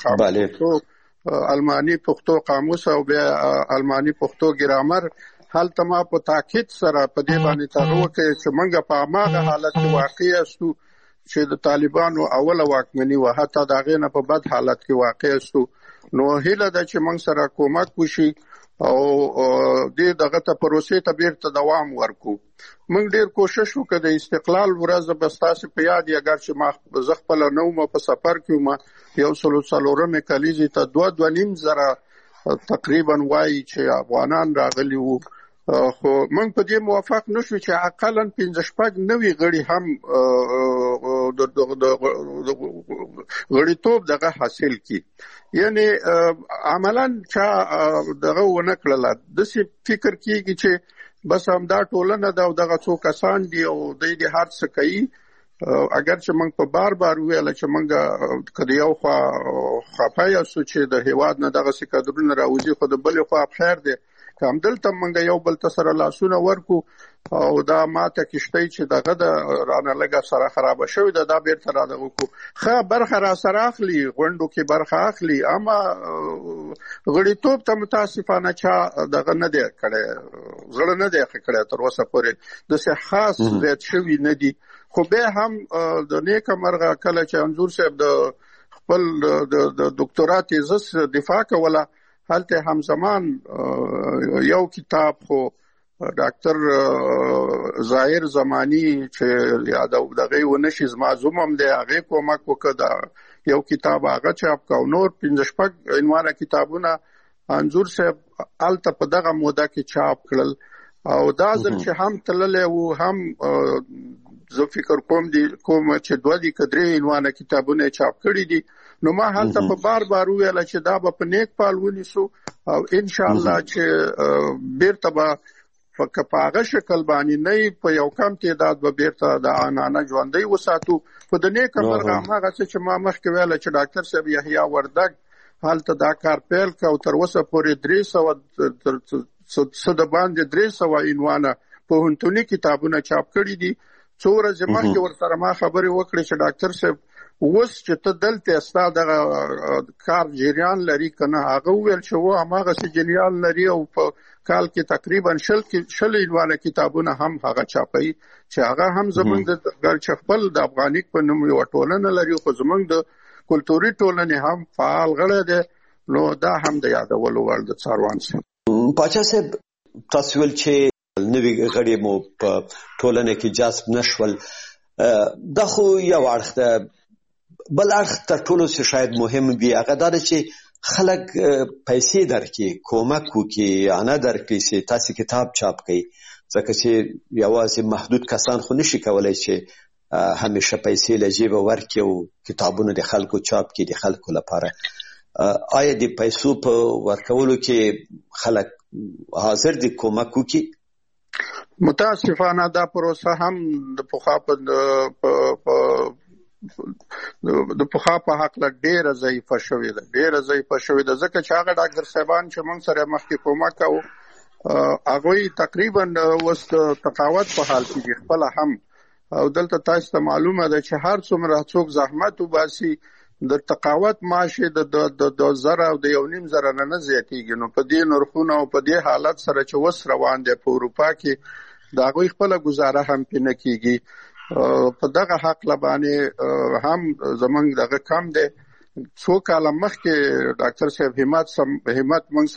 الماني پښتو قاموس او بیا الماني پښتو ګرامر، هلته ما په تاکید سره په دې باندې تاغه وکړ چې موږ په هماغه حالت کې واقع یاستو چې د طالبانو اوله واکمني وه، حتی د هغې نه په بد حالت کې واقع یاستو. نو هیله ده چې موږ سره کومک وشي او دې دغه ته پروسې ته بیرته دوام ورکو. موږ ډېر کوشش وکړو د استقلال ورځ به ستاسې په یاد یې، اگر چې ما زه خپله نه وم په سفر کې وم، 140 کلیزې ته 2.5 زره تقریبا وایي چې افغانان راغلي وو. خو موږ په دې موافق نشو چې اقلا 5-6 نوي غړي هم د غړیتوب دغه حاصل کی. یعنی عملا چې دغه ونه کړله داسې فکر کیږي چې بس همدا ټولنه ده او دغه څو کسان دي او دوی د هر څه کوي. اگر چې موږ په بار ویل چې موږ که د یو خوا خفه یاستو چې د هېواد نه دغسې کدرونه راوځي، خو د بلې خوا خیر دی که همدلته موږ یو بل ته سره لاسونه ورکو او دا ماته کښتۍ چې دغه د رانه لږه سره خرابه شوې ده دا بیرته را دغه کړو. ښه برخه را سره اخلي، غونډو کې برخه اخلي، اما غړیتوب ته متاسفانه چا دغه نه دی کړی، زړه نه دی ښه کړی تر اوسه پورې، داسې خاص زیات شوي نه دي. خو بیا هم د نیکه مرغه کله چې انځور صاحب د خپل د دکتورا تیزس دفاع کوله، هلته همزمان یو کتاب خو ډاکټر ظاهر زمانی چې یاد دغه ونشي زما زوم هم دی، هغې کومک وکړه یو کتاب هغه چاپ کو. نور 5-6 عنوانه کتابونه انځور صاحب هلته په دغه موده کې چاپ کړل. او دا ځل چې هم تللی و هم زه فکر کوم چې 2-3 عنوانه کتابونه چاپ کړي دي. نو ما هلته په بار وویله چې دا به په نیک پال ونیسو او انشاءالله چې بیرته به په هغه شکل باندې نه په یو کم تعداد به بیرته د عنعنه ژوندی وساتو. خو د نیکه مرغه هماغه څه چې ما مخکې ویله چې ډاکټر صاحب یحیی وردګ هلته دا کار پیل کړ او تر اوسه پورې 300 د باندې 300 عنوانه پوهنتوني کتابونه چاپ کړي دي. څو ورځې مخکې ورسره ما خبرې وکړې چې ډاکټر صاحب اوس چې ته دلته ستا دغه کار جریان لري که نه؟ هغه وویل چې و هماغسې جریان لري او په کال کې تقریبا 100 عنوانه کتابونه هم هغه چاپوي چې هغه هم زموږ د چې خپل د افغانیک په نوم یوه ټولنه لري، خو زموږ د کلتوري ټولنې هم فعال غړی دی. نو دا هم د یادولو وړ د څاروان صاحب. پاچا صاحب تاسو ول چې نوی غړي مو په ټولنه کې جذب نشول دا خو یو اړخ ده بل اړخ تر ټولو څه شاید مهم وي هغه دا چې خلک پیسې درکې کومک وکړي یا نه درکړي چې تاسو کتاب چاپ کړئ ځکه چې یوازې محدود کسان خو نشي کولای چې همیشه پیسې له جیبه ورکړي او کتابونه د خلکو چاپ کړي د خلکو لپاره آیا د پیسو په ورکولو کې خلک حاضر دي کومک وکړي متاسفانه دا پروسه هم د پخوا په حق له ډیره ضعیفه شوې ده ځکه چې هغه ډاکټر صاحبان چې موږ سره مخکې کومک کوو هغوی تقریبا اوس د تقاعد په حال کې دي خپله هم او دلته تاسو ته معلومه ده چې هر څومره څوک زحمت وباسي د تقاعد معاش د 1000 او د 1.5 نه زیاتېږي نو په دې نرخونه او په دې حالت سره چې وس روان دي په اروپا کې د هغوی خپله گزاره هم پې نه کېږي په دغه حق لبانې هم زمونږ دغه کم دی څو کاله مخکې ډاکټر صاحب همت موږ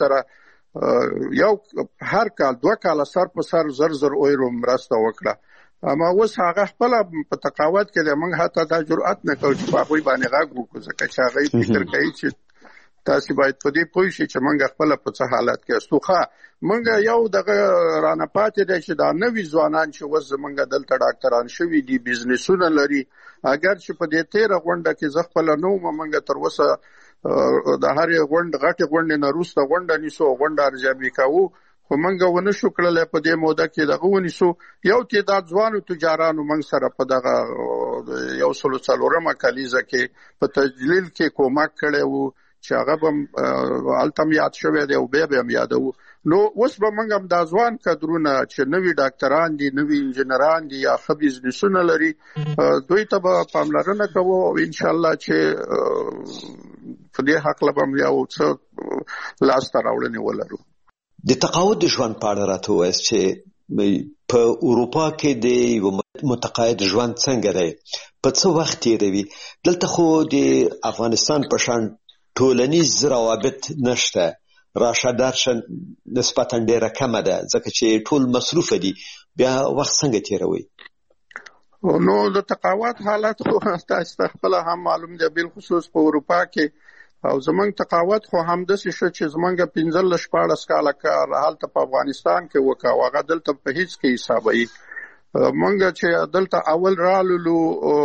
سره یو هر کال 2 کاله سر په سر زر اورو مرسته وکړه اما اوس هغه خپل په تقاعد کې موږ حتی دا جرأت نه کوو چې په هغوی باندې غږ وکړو ځکه چې هغوی فکر کوي چې تاسو باید په دې پوه شئ چې موږ خپل په څه حالت کې استو موږ یو دغه رانه پاتې دی چې دا نوي ځوانان چې اوس زموږ دلته ډاکټران شوي دي بزنسونه لري اگر چې په دې تیره غونډه کې زه خپله نه وم موږ تر اوسه د هرې غټې غونډې نه وروسته غونډه نیسو غونډه ارزیابي کوو خو موږ ونه شو کړلی په دې موده کې دغه ونیسو یو تعداد ځوانو تجارانو موږ سره په دغه 140 کلیزه کې په تجلیل کې کومک کړی و چې هغه به هلته هم یاد شوی دی او بیا هم یادوو نو اوس به موږ هم دا ځوان کدرونه چې نوي ډاکټران دي نوي انجینران دي یا ښه بزنسونه لري دوی ته به پاملرنه کوو او انشاءالله چې په دې هکله به هم یو څه لاسته راوړنې ولرو د تقاعد د ژوند په اړه راته ووایاست چې په اروپا کې د متقاعد ژوند څنګه دی په څه وخت تېروي دلته خو د افغانستان په شان ټولنیز روابط نشته راشه درشه نسبتا ډیره کمه ده ځکه چې ټول مصروفه دي بیا وخت څنګه تېروي نو د تقاعد حالت خو تاسو ته خپله هم معلوم دی بالخصوص په اروپا کې او زمونږ تقاعد خو همداسې شو چې زمونږ 15-14 کاله کار هلته په افغانستان کې وکړه او هغه دلته په هیڅ کې حسابوي مونږ چې دلته اول راللو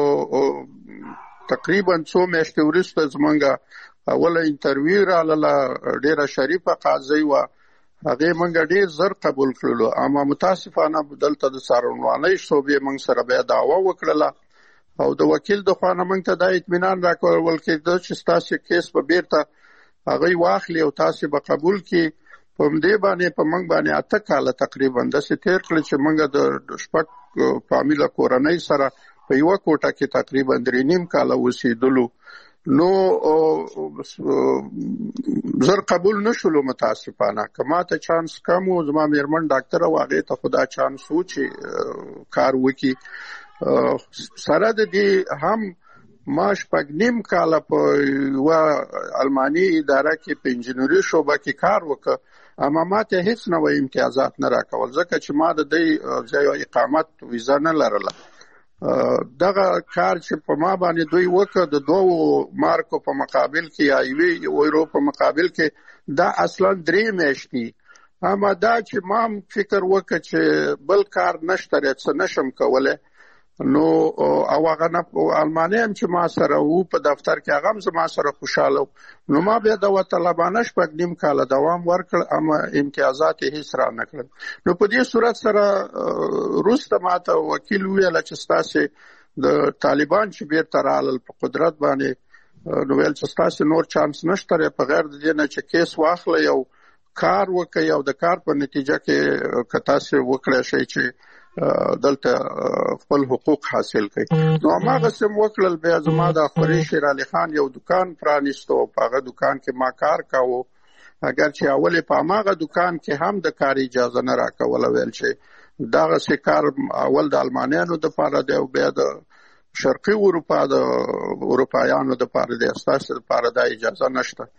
تقریبا 2 میاشتې وروسته زمونږ اوله انټرویو راغله ډیره شریفه قاضي وه هغې موږ ډیر زر قبول کړلو اما متاسفانه دلته د څارنوالۍ شعبې موږ سره بیا دعوه وکړله او د وکیل د خوا نه موږ ته دا اطمینان راکول کېده چې ستاسو کیس به بیرته هغوی واخلي او تاسو به قبول کړي په همدې باندې په موږ باندې 8 کاله تقریبا داسې تېر کړل چې موږ د 6 فامیله کورنۍ سره په یوه کوټه کې تقریبا 3.5 کاله اوسېدلو نو زر قبول نشولو متاسفانه که ما ته چانس کم و زما میرمن ډاکټره و هغې ته خو دا چانس و چې کار وکړي سره د دې هم ما 6.5 کاله په یوه الماني اداره کې په انجینري شعبه کې کار وکړ اما ما ته هیڅ نوی امتیازات نه راکول ځکه چې ما د دې ځای اقامت ویزا نه لرله دغه کار چې په ما باندې دوی وکړ د 2 مارکو په مقابل کې یا 1 یورو په مقابل کې دا اصلا 3 میاشتې اما دا چې ما فکر وکړ چې بل کار نشته څه نشم کولی نو او هغه الماني هم چې ما سره وو په دفتر کې هغه هم زما سره خوشحاله نو ما بیا د طالبانه 6.5 کاله دوام ورکړ اما امتیازات هیڅ را نه کړل نو په دې صورت سره وروسته ما ته وکیل وویل چې ستاسو د طالبان چې بیرته رالل په قدرت باندې نو ویل چې ستاسو نور چانس نشته په غیر د دې نه چې کیس واخلئ او کار وکړئ او د کار په نتیجه کې که تاسو وکړئ شئ چې دلته خپل حقوق حاصل کړي نو هماغسې م وکړل بیا زما د اخوري شیر علي خان یو دکان پرانیستو په هغه دکان کې ما کار کاوه اگر چې اولې په هماغه دکان کې هم د کار اجازه نه راکوله ویل چې دغسې کار اول د المانیانو دپاره دی او بیا د شرقي اروپا د اروپایانو دپاره دی ستاسو دپاره دا اجازه نشته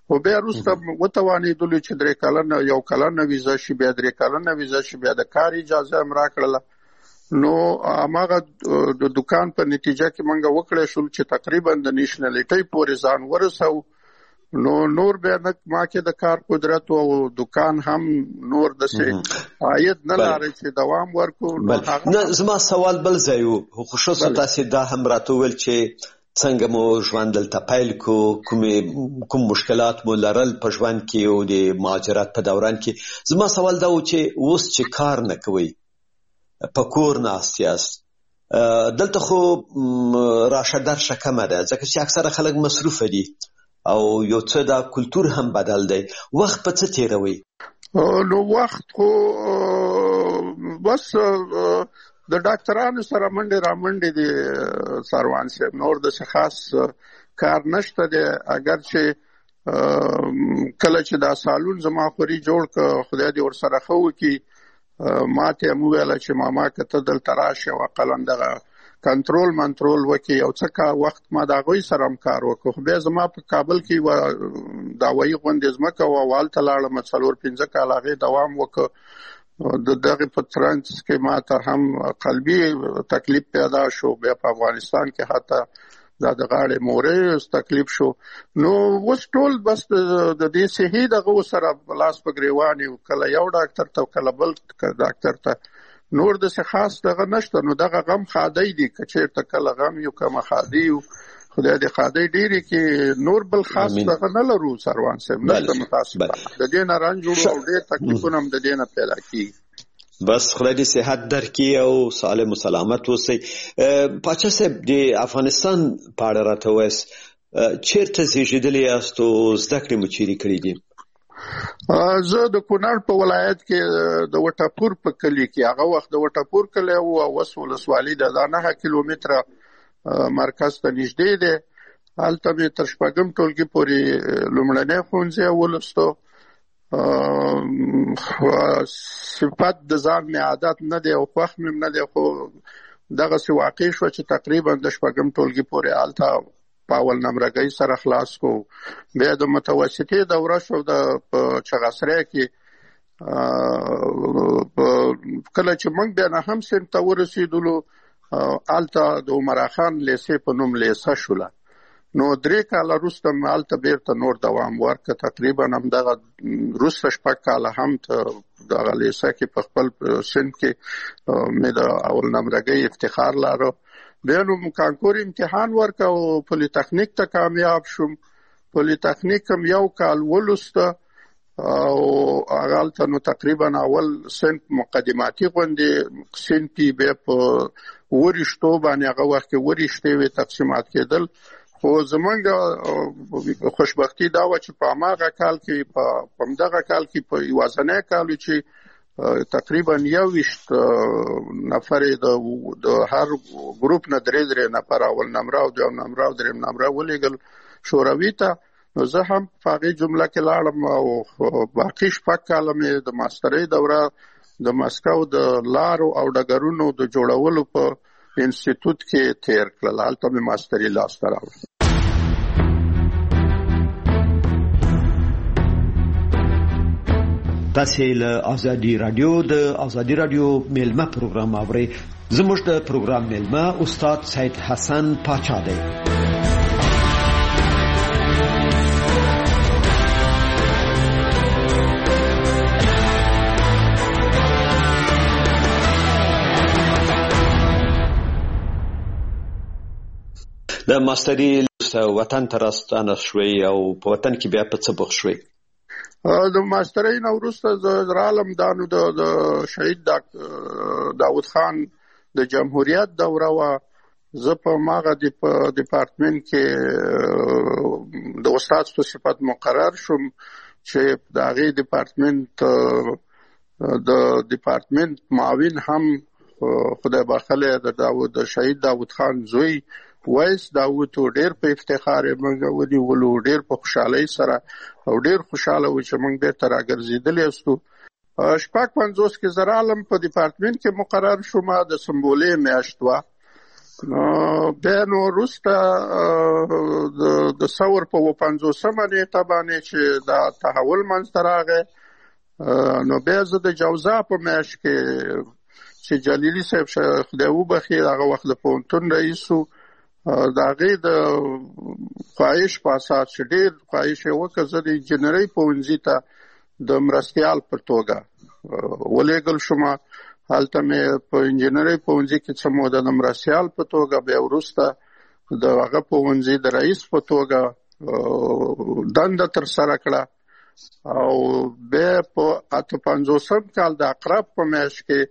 او بیا وروسته وتوانېدلو چې 3 کلنه 1 کلنه ویزه شي، بیا 3 کلنه ویزه شي، بیا د کار اجازه هم راکړله. نو هغه د دکان په نتیجه کې موږ وکړی شول چې تقریبا د نیشنلټۍ پورې ځان ورسو. نو نور بیا ما کې د کار قدرت او دکان هم نور د څه عاید نه لري چې دوام ورکو. نه زما سوال بل ځای وو، خصوصا تاسو دا هم راته ویل چې څنګه مو ژوند دلته پیل کو، کوم مشکلات مو لرل په ژوند کې او د مهاجرت په دوران کې. زما سوال دا و چې اوس چې کار نه کوئ، په کور ناست یاست، دلته خو راشه درشه کمه ده ځکه چې اکثره خلک مصروف دي او یو څه دا کلتور هم بدل دی. وخت په څه تیروي؟ نو وخت خو بس د ډاکټرانو سره منډې را منډې دي سروان صاحب، نور د خاص کار نشته دی. اگر چې کله چې دا سالون زما خوري جوړ ک خدای دې ور سره خو کی ما ته مو ویل چې ماما کته دلته راشه او قلندغه کنټرول وکي او څه وخت ما دا غوي سره کار وکړ. بیا زما په کابل کې دا وایي غونډې زمکه او والته لاړم 4-5 کال هغه دوام وکړ. د دغه په ترانس کې ما ته هم قلبي تکلیف پیدا شو، بیا په افغانستان کې حتی دا د غاړې مورې تکلیف شو. نو اوس ټول بس د دې صحي دغه سره لاس په ګریوان یو، کله یو ډاکټر ته کله بل ډاکټر ته، نور د څه خاص دغه نشته. نو دغه غم خادي دي کچېرته کله غم یو کما خادي یو، خدای دې خادي ډېری کې نور بل خاص دغه نه لرو سروان صاحب. نشته متاسفه د دې نه رنج او ډېر تکلیفونه هم د دې نه پیدا کیږي. بس خدای دې صحت درکړي او سالم و سلامت اوسئ. پاچا صاحب د افغانستان په اړه راته وایاست، چیرته زیږېدلی یاست او زده کړې مو چیرې کړې دي؟ زه د کونړ په ولایت کې د وټاپور په کلی کې، هغه وخت د وټاپور کلی او اوس ولسوالي د 9 کیلومتره مرکز ته نږدې دی. هلته مې تر 6 ټولګي پورې لومړنی ښوونځی ولوستو. صفت د ځان مې عادت نه دی او خوښ مې نه دی، خو دغسې واقع شوه چې تقریبا د 6 ټولګي پورې هلته په اول نمرګۍ سره خلاص کو. بیا د متوسطې دوره شو د چغسری کې. کله چې موږ بیا 9 صنف ته ورسېدلو، هلته د عمرا خان لیسې په نوم لیسه شوله. نو 3 کاله وروسته مې هلته بیرته نور دوام ورکړه. تقریبا همدغه وروسته 6 کاله هم دغه لیسه کې په خپل صنف کې مې د اول نمرګۍ افتخار لاره. بیا نو کانکور امتحان ورکړ او پولی تخنیک ته کامیاب شوم. پولی تخنیک هم 1 کال ولوسته او هغه هلته نو تقریبا اول صنف مقدماتي غونډې صنفي بیا په 28 باندې هغه وخت کې 28 وې تقسیمات کېدل. خو زمونږ خوشبختي دا وه چې په هماغه کال کې په همدغه کال کې په یوازنی کال چې تقریبا 21 نفر د هر ګروپ نه 3 نفر اول نمره او دویم نمره او دریم نمره ولېږل شوروي ته. نو زه هم په هغې جمله کې لاړم او باقي 6 کاله مې د ماسترۍ دوره د مسکو د لارو او ډګرونو د جوړولو په انسټیټوټ کې تیر کړل. هلته مې ماستري لاسته راوړه. تاسو له ازادي رادیو د ازادي رادیو میلمه پروګرام اورئ. زموږ د پروګرام میلمه استاد سید حسن پاچا دی. د ماستري وطن ته راستانه شوي او په وطن کې بیا په څه بوخت شوي؟ د ماسترۍ نه وروسته زه رالم دانو د شهید داود خان د جمهوریت دوره وه. زه په ماغه ډپارټمنټ کې د استاد په صفت مقرر شوم چې د هغې ډپارټمنټ معاون هم خدای بخښلی د شهید داود خان زوی وایس داود ډېر په افتخار موږ ونیولو، ډېر په خوشحالۍ سره او ډېر خوشحاله و چې موږ بیرته راګرځېدلی یاستو. 55 کې زه رالم په ډپارټمنټ کې مقرر شوم. د سمبولې میاشت وه. بیا نو وروسته د ثور په 50مه نیټه باندې چې دا تحول منځته راغی نو بیا زه د جوزا په میاشت کې چې جلیلي صاحب خدای وبخښي هغه وخت د پوهنتون رئیس و د هغې د خواهش په اساس چې ډېر خواهش یې وکړ زه د انجینرۍ پوهنځي ته د مرستیال په توګه ولېږل شوم. هلته مې په انجینرۍ پوهنځي کې څه موده د مرستیال په توګه بیا وروسته د هغه پوهنځي د رئیس په توګه دنده ترسره کړه او بیا په 58 کال د اقرب په میاشت کې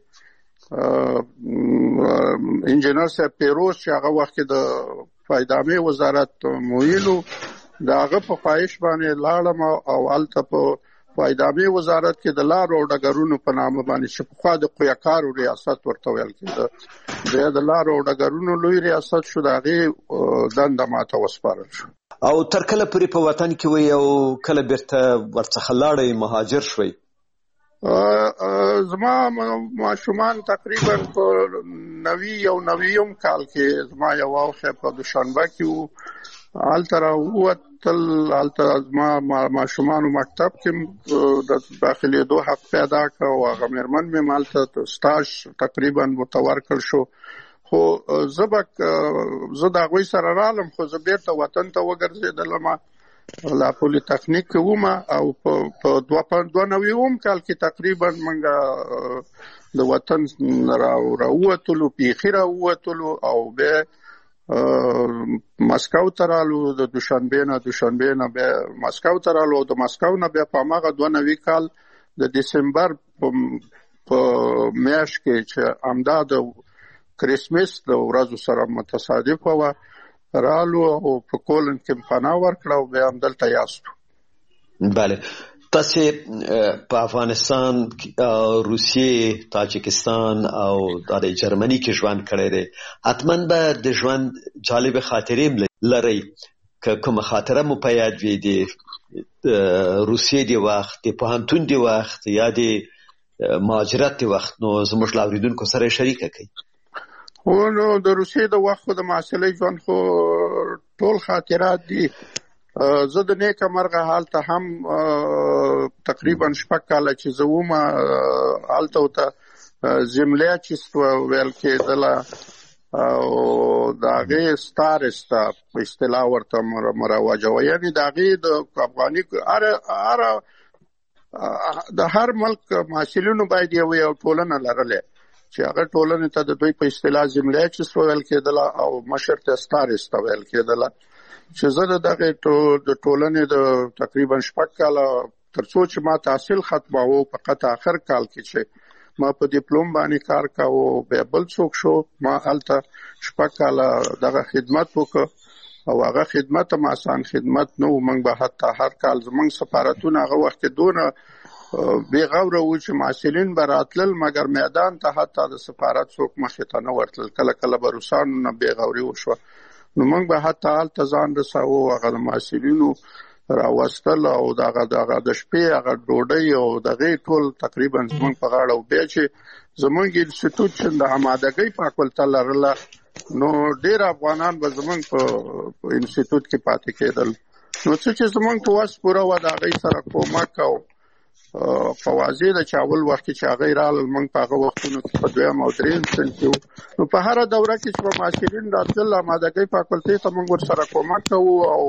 انجینر صاحب پیروز چې هغه وخت کې د فایدامې وزارت معین و د هغه په خواهش باندې لاړم او هلته په فایدامې وزارت کې د لارو او ډګرونو په نامه باندې چې پخوا د قویاکارو ریاست ورته ویل کېده بیا د لارو او ډګرونو لوی ریاست شو د هغې دنده ماته وسپارل شو. او تر کله پورې په وطن کې وی او کله بیرته ورڅخه لاړئ مهاجر شوئ؟ زما ماشومان تقریبا په 90 کال کې زما یو وخت په دوشنبه کې وو هلته راووتل هلته زما ماشومانو مکتب کې د داخلېدو حق پیدا کړ او هغه مېرمن مې هلته سټاژ تقریبا متورکل شو خو زه د هغوی سره رالم خو زه بیرته وطن ته وګرځېدلم لا پولی تخنیک وم او په 92 کال کې تقریبا منګه د وطن راووتلو پیښې راووتلو او بیا مسکو ته رالو د دوشنبې نه بیا مسکو ته رالو او د مسکو نه بیا په هماغه 92 کال د دسمبر په میاشت کې چې همدا د کریسمس د ورځو سره متصادفه وه رالو او په کولن کې پناه ورکړه او بیا هم دلته یاستو. بله تاسې په افغانستان روسیې تاجکستان او د جرمني کې ژوند کړی دی حتما به د ژوند جالب خاطرې لرئ که کومه خاطره مو په یاد وي د روسیې د وخت د پوهنتون د وخت یا د مهاجرت د وخت نو زموږ له اورېدونکو سره شریکه کړئ. نو د روسیې د وخت خو د محصلۍ ژوند خو ټول خاطرات دي. زه د نیکه مرغه هلته هم تقریبا 6 کاله چې زه وم هلته ورته زملیاچیست ویل کېدله او د هغې ستارسته په اصطلاح ورته مروجوه یعنې د هغې د افغاني د هر ملک محصلینو باید یو ټولنه لرلی چې هغه ټولنې ته د دوی په اصطلاح زملیاچیست ویل کېدله او مشر ته ستارسته ویل کېدله چې زه د دغې د ټولنې د تقریبا 6 کاله تر څو چې ما تحصیل ختماوه فقط آخر کال کې چې ما په ډیپلوم باندې کار کاوه بیا بل څوک شو ما هلته 6 کاله دغه خدمت وکړ او هغه خدمت هم آسان خدمت نه و. موږ به حتی هر کال زموږ سفارتونه هغه وخت کې دونه بې غوره و چې محصلین به راتلل مګر میدان ته حتی د سفارت څوک مخې ته نه ورتلل. کله به روسانو نه بې غوري وشوه نو موږ به حتی هلته ځان رساوه هغه د محصلینو راوستل او دغه د شپې هغه ډوډۍ او دغې ټول تقریبا زموږ په غاړه او بیا چې زموږ انسټیټوټ چې د همادګۍ فاکولته لرله نو ډېر افغانان به زموږ په انسټیټوټ کې پاتې کېدل نو څه چې زموږ په وس پوره وه د هغې سره کومک او په واضح ده چې اول وخت چې هغې رالل موږ په هغه وختونو کې په 2 او 3 صنف کې وو نو په هره دوره کې چې به محصلین راتلل همادګۍ فاکولتې ته موږ ورسره کومک کوو او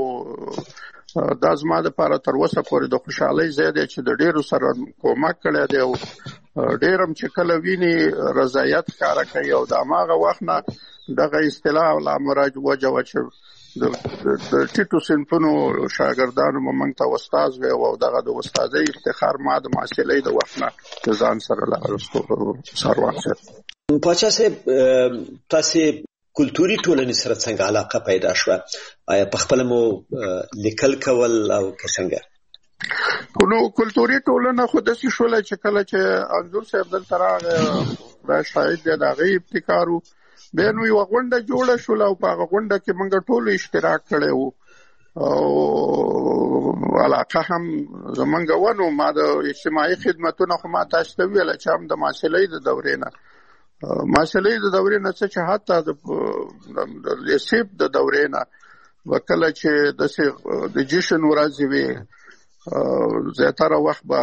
دا زما دپاره تر اوسه پورې د خوشحالۍ ځای دی چې د ډېرو سره کومک کړی دی او ډېر هم چې کله ویني رضایت ښکاره کوي او د هماغه وخت نه دغه اصطلاح لا وجه وه چې د ټیټو صنفونو شاګردانو به موږ ته استاد وی او دغه د استادۍ افتخار ما د محصلۍ د وخت نه د ځان سره لاغرستو سروان صاحب. پاچا صاحب تاسې کلتوري ټولنې سره څنګه علاقه پیدا شوه؟ آیا په خپله مو لیکل کول او که څنګه؟ نو کلتوري ټولنه خو داسې شوله چې کله چې انځور صاحب دلته راغی دا شاید دی د هغې ابتکار و بیا نو یوه غونډه جوړه شوله او په هغه غونډه کې موږ ټولو اشتراک کړی و او علاقه هم زموږ وه نو ما د اجتماعي خدمتونه خو ما تاسو ته وویله چې هم د محصلۍ د دورې نه څه چې حتی د لیسیب د دورې نه وکله چې د جشن ورځ وي زیاتره وخت به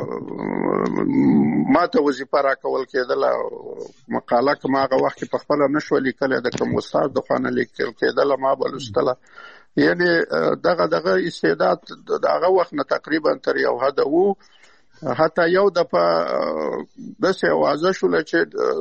ماته وظیفه راکول کېدله مقاله کوم هغه وخت په خپل نشو لیکل د کوم استاد د خانه لیکل کېدله ما بلستله یعنی دغه استعداد دغه وخت نه تقریبا تر یو حد وو حتی یو د په داسې اوازه شول چې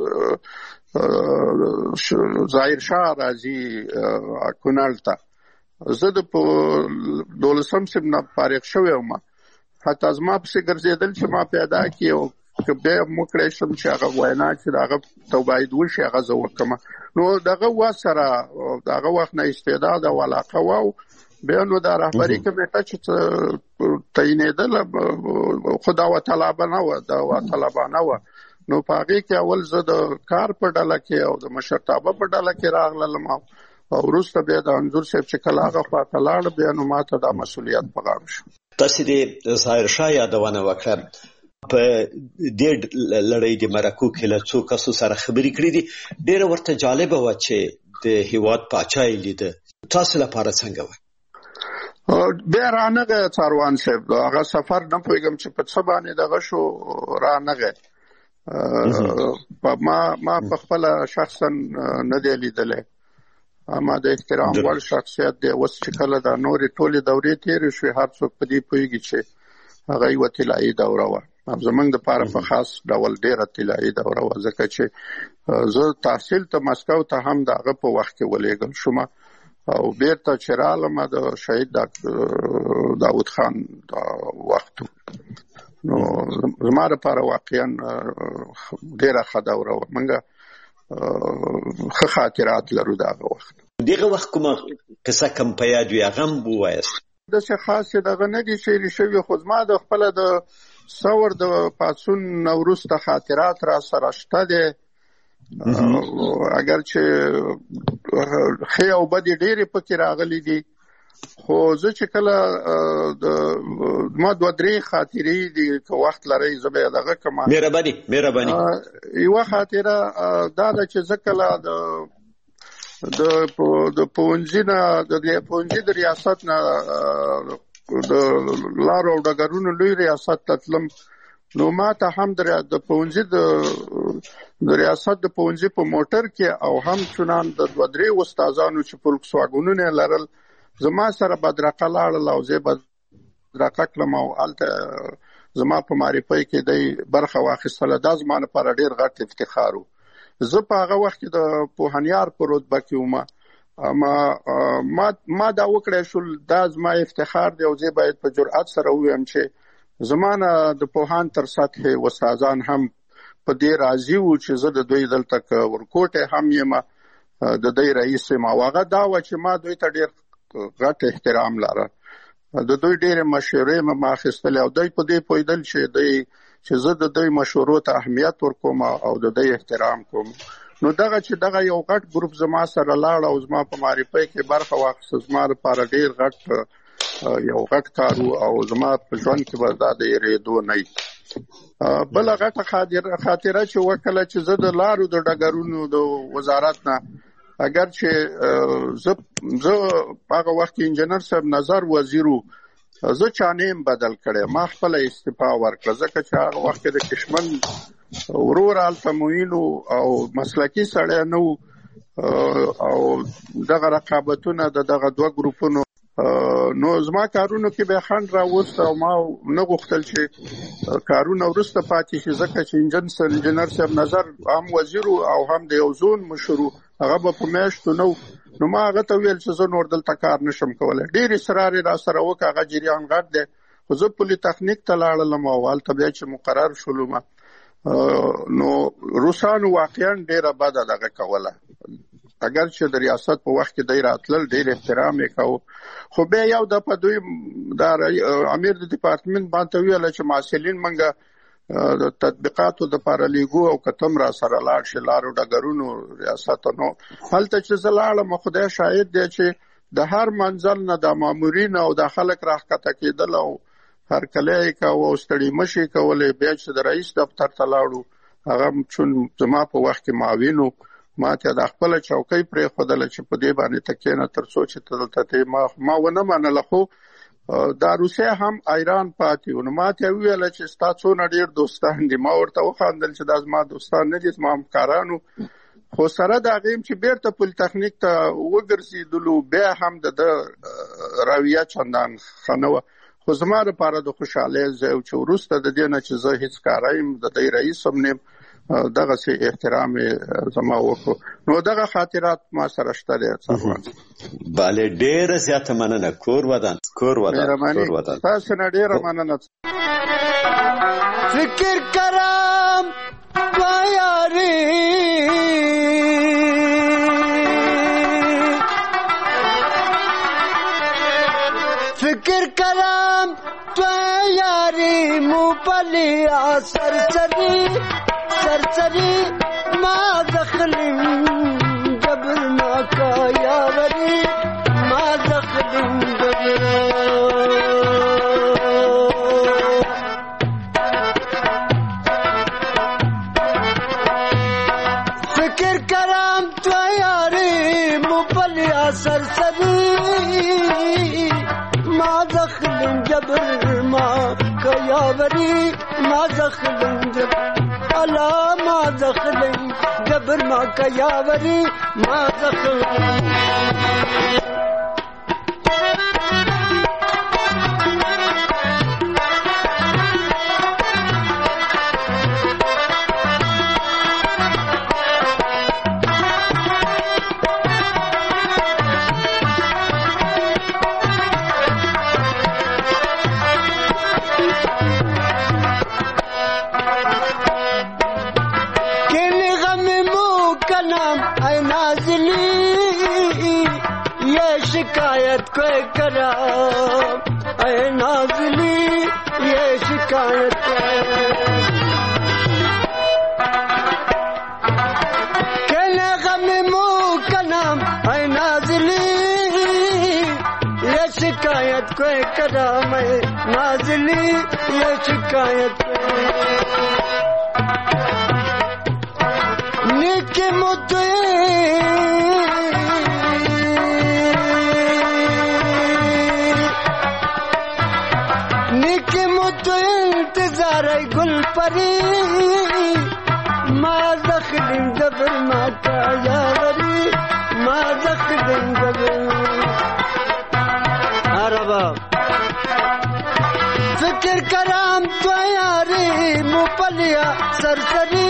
ظاهر شاه راځي کونړ ته زه د 12 سم نه فارغ شوم حتی زما په ګرځیدل چې ما پیدا کیو که به مکړې شم چې هغه وینا چې هغه توباید وشي هغه زه وکم نو دغه وسره دغه وخت نه استعداد او علاقه وو به نو د رهبری کمیټه چې تعینېدل خدا وتعالى بنو دا طلبانه و نو پاګه کې اول زه د کار په ډله کې او د مشرتابه په ډله کې راغلم او وروسته بیا د انځور صاحب چې کله هغه خواته لاړ بیا نو ماته دا مسؤلیت په غاړه شو. تاسو د ظاهر شاه یادونه وکړه په دې لړۍ د مرکو کې له څو کسو سره خبرې کړې دي ډېر ورته جالب و چې د هیواد پاچای لید تاسو لپاره څنګه و بیا رانغه څاروان صاحب هغه سفر نه پوهیږم چې په څه باندې دغه شو رانغه ما په خپل شخصا نه دی لیدلې اما د احترام وړ شخصیت دی اوس چې کله دا نورې ټولې دورې تیرې شوې هر څوک په دې پوهیږي چې هغه یو طلایي دوره وه زمونږ دپاره په خاص ډول ډېره طلایي دوره وه ځکه چې زه تحصیل ته مسکو ته هم د هغه په وخت کې ولېږل شوم او بیرته چې رالم د شهید داود خان وخت نو زما لپاره واقعا ډېره ښه دوره وه موږ ښه خاطرات لرو دغه وخت دغه وخت کومه قصه کم په یاد وي هغه هم ووایاست داسې خاصې دغه نه دي شعري شوي خو زما د خپله د ثور د پاڅون نه وروسته خاطرات را سره شته دی اگر چې ښې او بدې ډېرې پکې راغلي دي خو زه چې کله ما 2-3 خاطرې دي که وخت لرئ زه به یې دغه کړم مهرباني یوه خاطره دا ده چې زه کله د پوهنځي نه د پوهنځي د ریاست نه د لارو او ډګرونو لوی ریاست ته تلم نو ما ته هم د پوهنځي د ریاست د پوهنځي په موټر کې او هم چنان د 2-3 استادانو چې فولکس واګونونه لرل زما سره بدرقه لاړل او زه بدرقه کړم او هلته زما په معرفۍ کې دی برخه واخیستله دا زما لپاره ډېر غټ افتخار و زه په هغه وخت کې د پوهنیار په رتبه کې وم ما دا وکړی شول دا زما افتخار دی او زه باید په جرأت سره ووایم چې زما نه د پوهان تر سطحې استادان هم په دې راضي وو چې زه د دوی دلته ورکوټی هم یم د دوی رئیس یم او هغه دا وه چې ما دوی ته ډېر غټ احترام لره د دوی ډېرې مشورې مې اخیستلې او دوی په دې پوهېدل چې زه د دوی مشورو ته اهمیت ورکوم او د دوی احترام کوم نو دغه یو غټ ګروپ زما سره لاړ او زما په معرفۍ کې برخه واخیسته زما لپاره ډېر غټ یو غټ کار او زما په ژوند کې به دا د هېرېدو نه وي بله غټه خاطره چې وکړله چې زه د لارو د ډګرونو د وزارت نه اگر چې زه هغه وخت انجینر صاحب نظر وزیر و زه چانیم بدل کړی ما خپل استعفا ورکړه ځکه چې هغه وخت د کشمن ورور هلته معین او مسلکي سړی نه و او دغه رقابتونه د دغه 2 ګروپونو نو زما کارونو کې به خنډ راوست او ما نه غوښتل چې کارونه وروسته پاتې شي ځکه چې انجینر صاحب نظر هم وزیر او هم د یو زون مشر هغه به په میاشتو نو ما هغه ته ویل چې زه نور دلته کار نشم کولی ډېر اصرار یې را سره وکړه هغه جریان غټ دی خو زه پولي تخنیک ته لاړلم او هلته بیا چې مقرر شولم نو روسانو واقعا ډېره بده دغه کوله اگر چې د ریاست په وخت کې دی راتلل ډېر احترام یې کوو خو بیا یو دفعه دوی د امیر د ډپارټمنټ باندې ویل چې محصلین منګه د تطبیقاتو د پاره لیګو او کتم را سره لاړ شي لارو ډګرونو ریاستونو هلته چې زه لاړم خدای شاهد دی چې د هر منزل نه د مامورین او د خلک راښکته کېدل او هرکلی یې کوه او ستړي مشي کولې بیا چې د رئیس دفتر ته لاړو هغه چون زما په وخت کې معاون و ما ته د خپل چوکۍ پرې خودل چې په دې باندې تکې نه تر سوچ ته دلته ما ونه منله خو دا روسیا هم ایران پاتې ونه ما ته ویل چې تاسو نه ډیر دوستان دي ما ورته وخاندل چې دا زما دوستان نه دي زما همکارانو خو سره دا غیم چې بیرته پولیټیکنیک ته وګرځیدلو بیا هم د راویه چندان خنوه خو زما لپاره د خوشاله زو چې ورسته د دې نه چې زه هیڅ کارایم د دې رئیس هم نه دغه سي احترام زما وکړو نو دغه خاطرات ما سره شته دي bale ډېر زیات مننه کور ودان تاسو نه ډېر مننه فکر کرام یاري فکر کرام تو یاری موپلیا سرسری ما دخلم جبر ما کا یاری ما دخلم جبر فکر کرام تو یاری موپلیا سرسری ما دخلم جبر ما کیاوری ما دخلم جبر الا ما دخلم جبر ما کیاوری ما دخلم शिकायत कोई करा ऐ नाज़िली ये शिकायत कहने गम मुँह का नाम ऐ नाज़िली ये शिकायत कोई करा मैं नाज़िली ये शिकायत निके मुद्दे इंतजार गुल परी माँ दखलिम जबर माँ का यावरी माँ दखलिम जबर अरबाब फिक्र कराम तो यारी मुपलिया सरसरी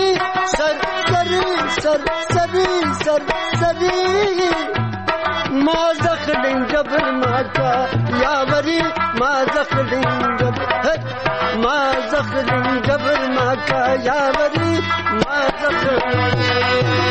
माँ दखलिम जबर माँ का यावरी माँ दखलिम जबर ما زخرم جبر ما کا یاوری ما زخرم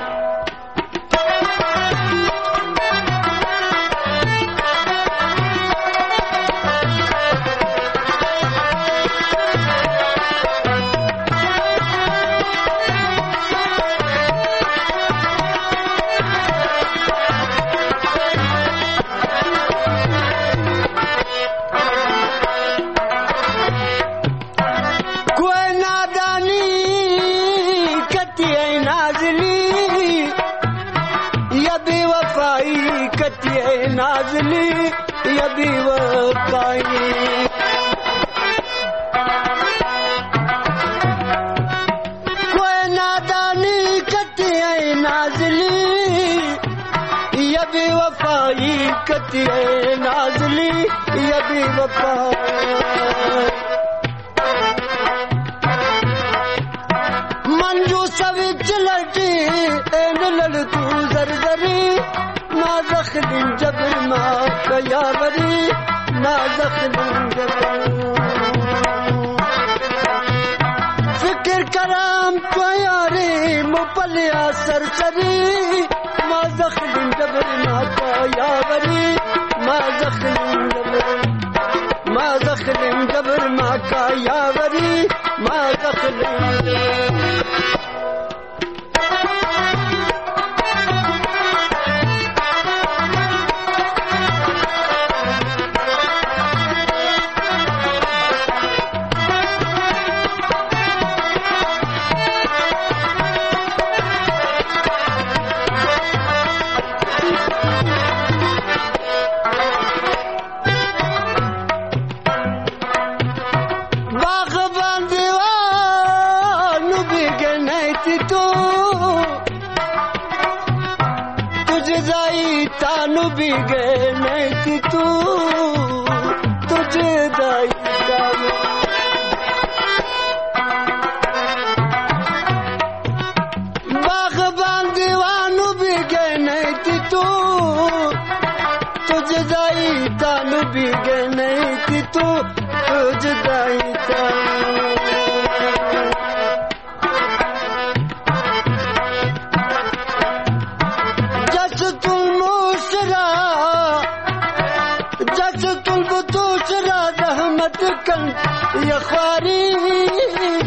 नाज़िली यदि वफ़ाई कोई नादानी कती है नाज़िली यदि वफ़ाई कती है नाज़िली यदि वफ़ाई मंजू सविच लटी एन लड़तू जरजरी ما زخلم جبر ما کیاوری ما زخلم جبر فکر کرام تو یاری مپلیا سرسری ما زخلم جبر ما کیاوری ما زخلم جبر ما زخلم جبر ما کیاوری ما زخلم बिगे नहीं थी तू तुझे दाई बागबान दीवानू बिगे नहीं थी तू तुझे दाई तानू बिगे नहीं थी तू तुझे दाई यख्वारी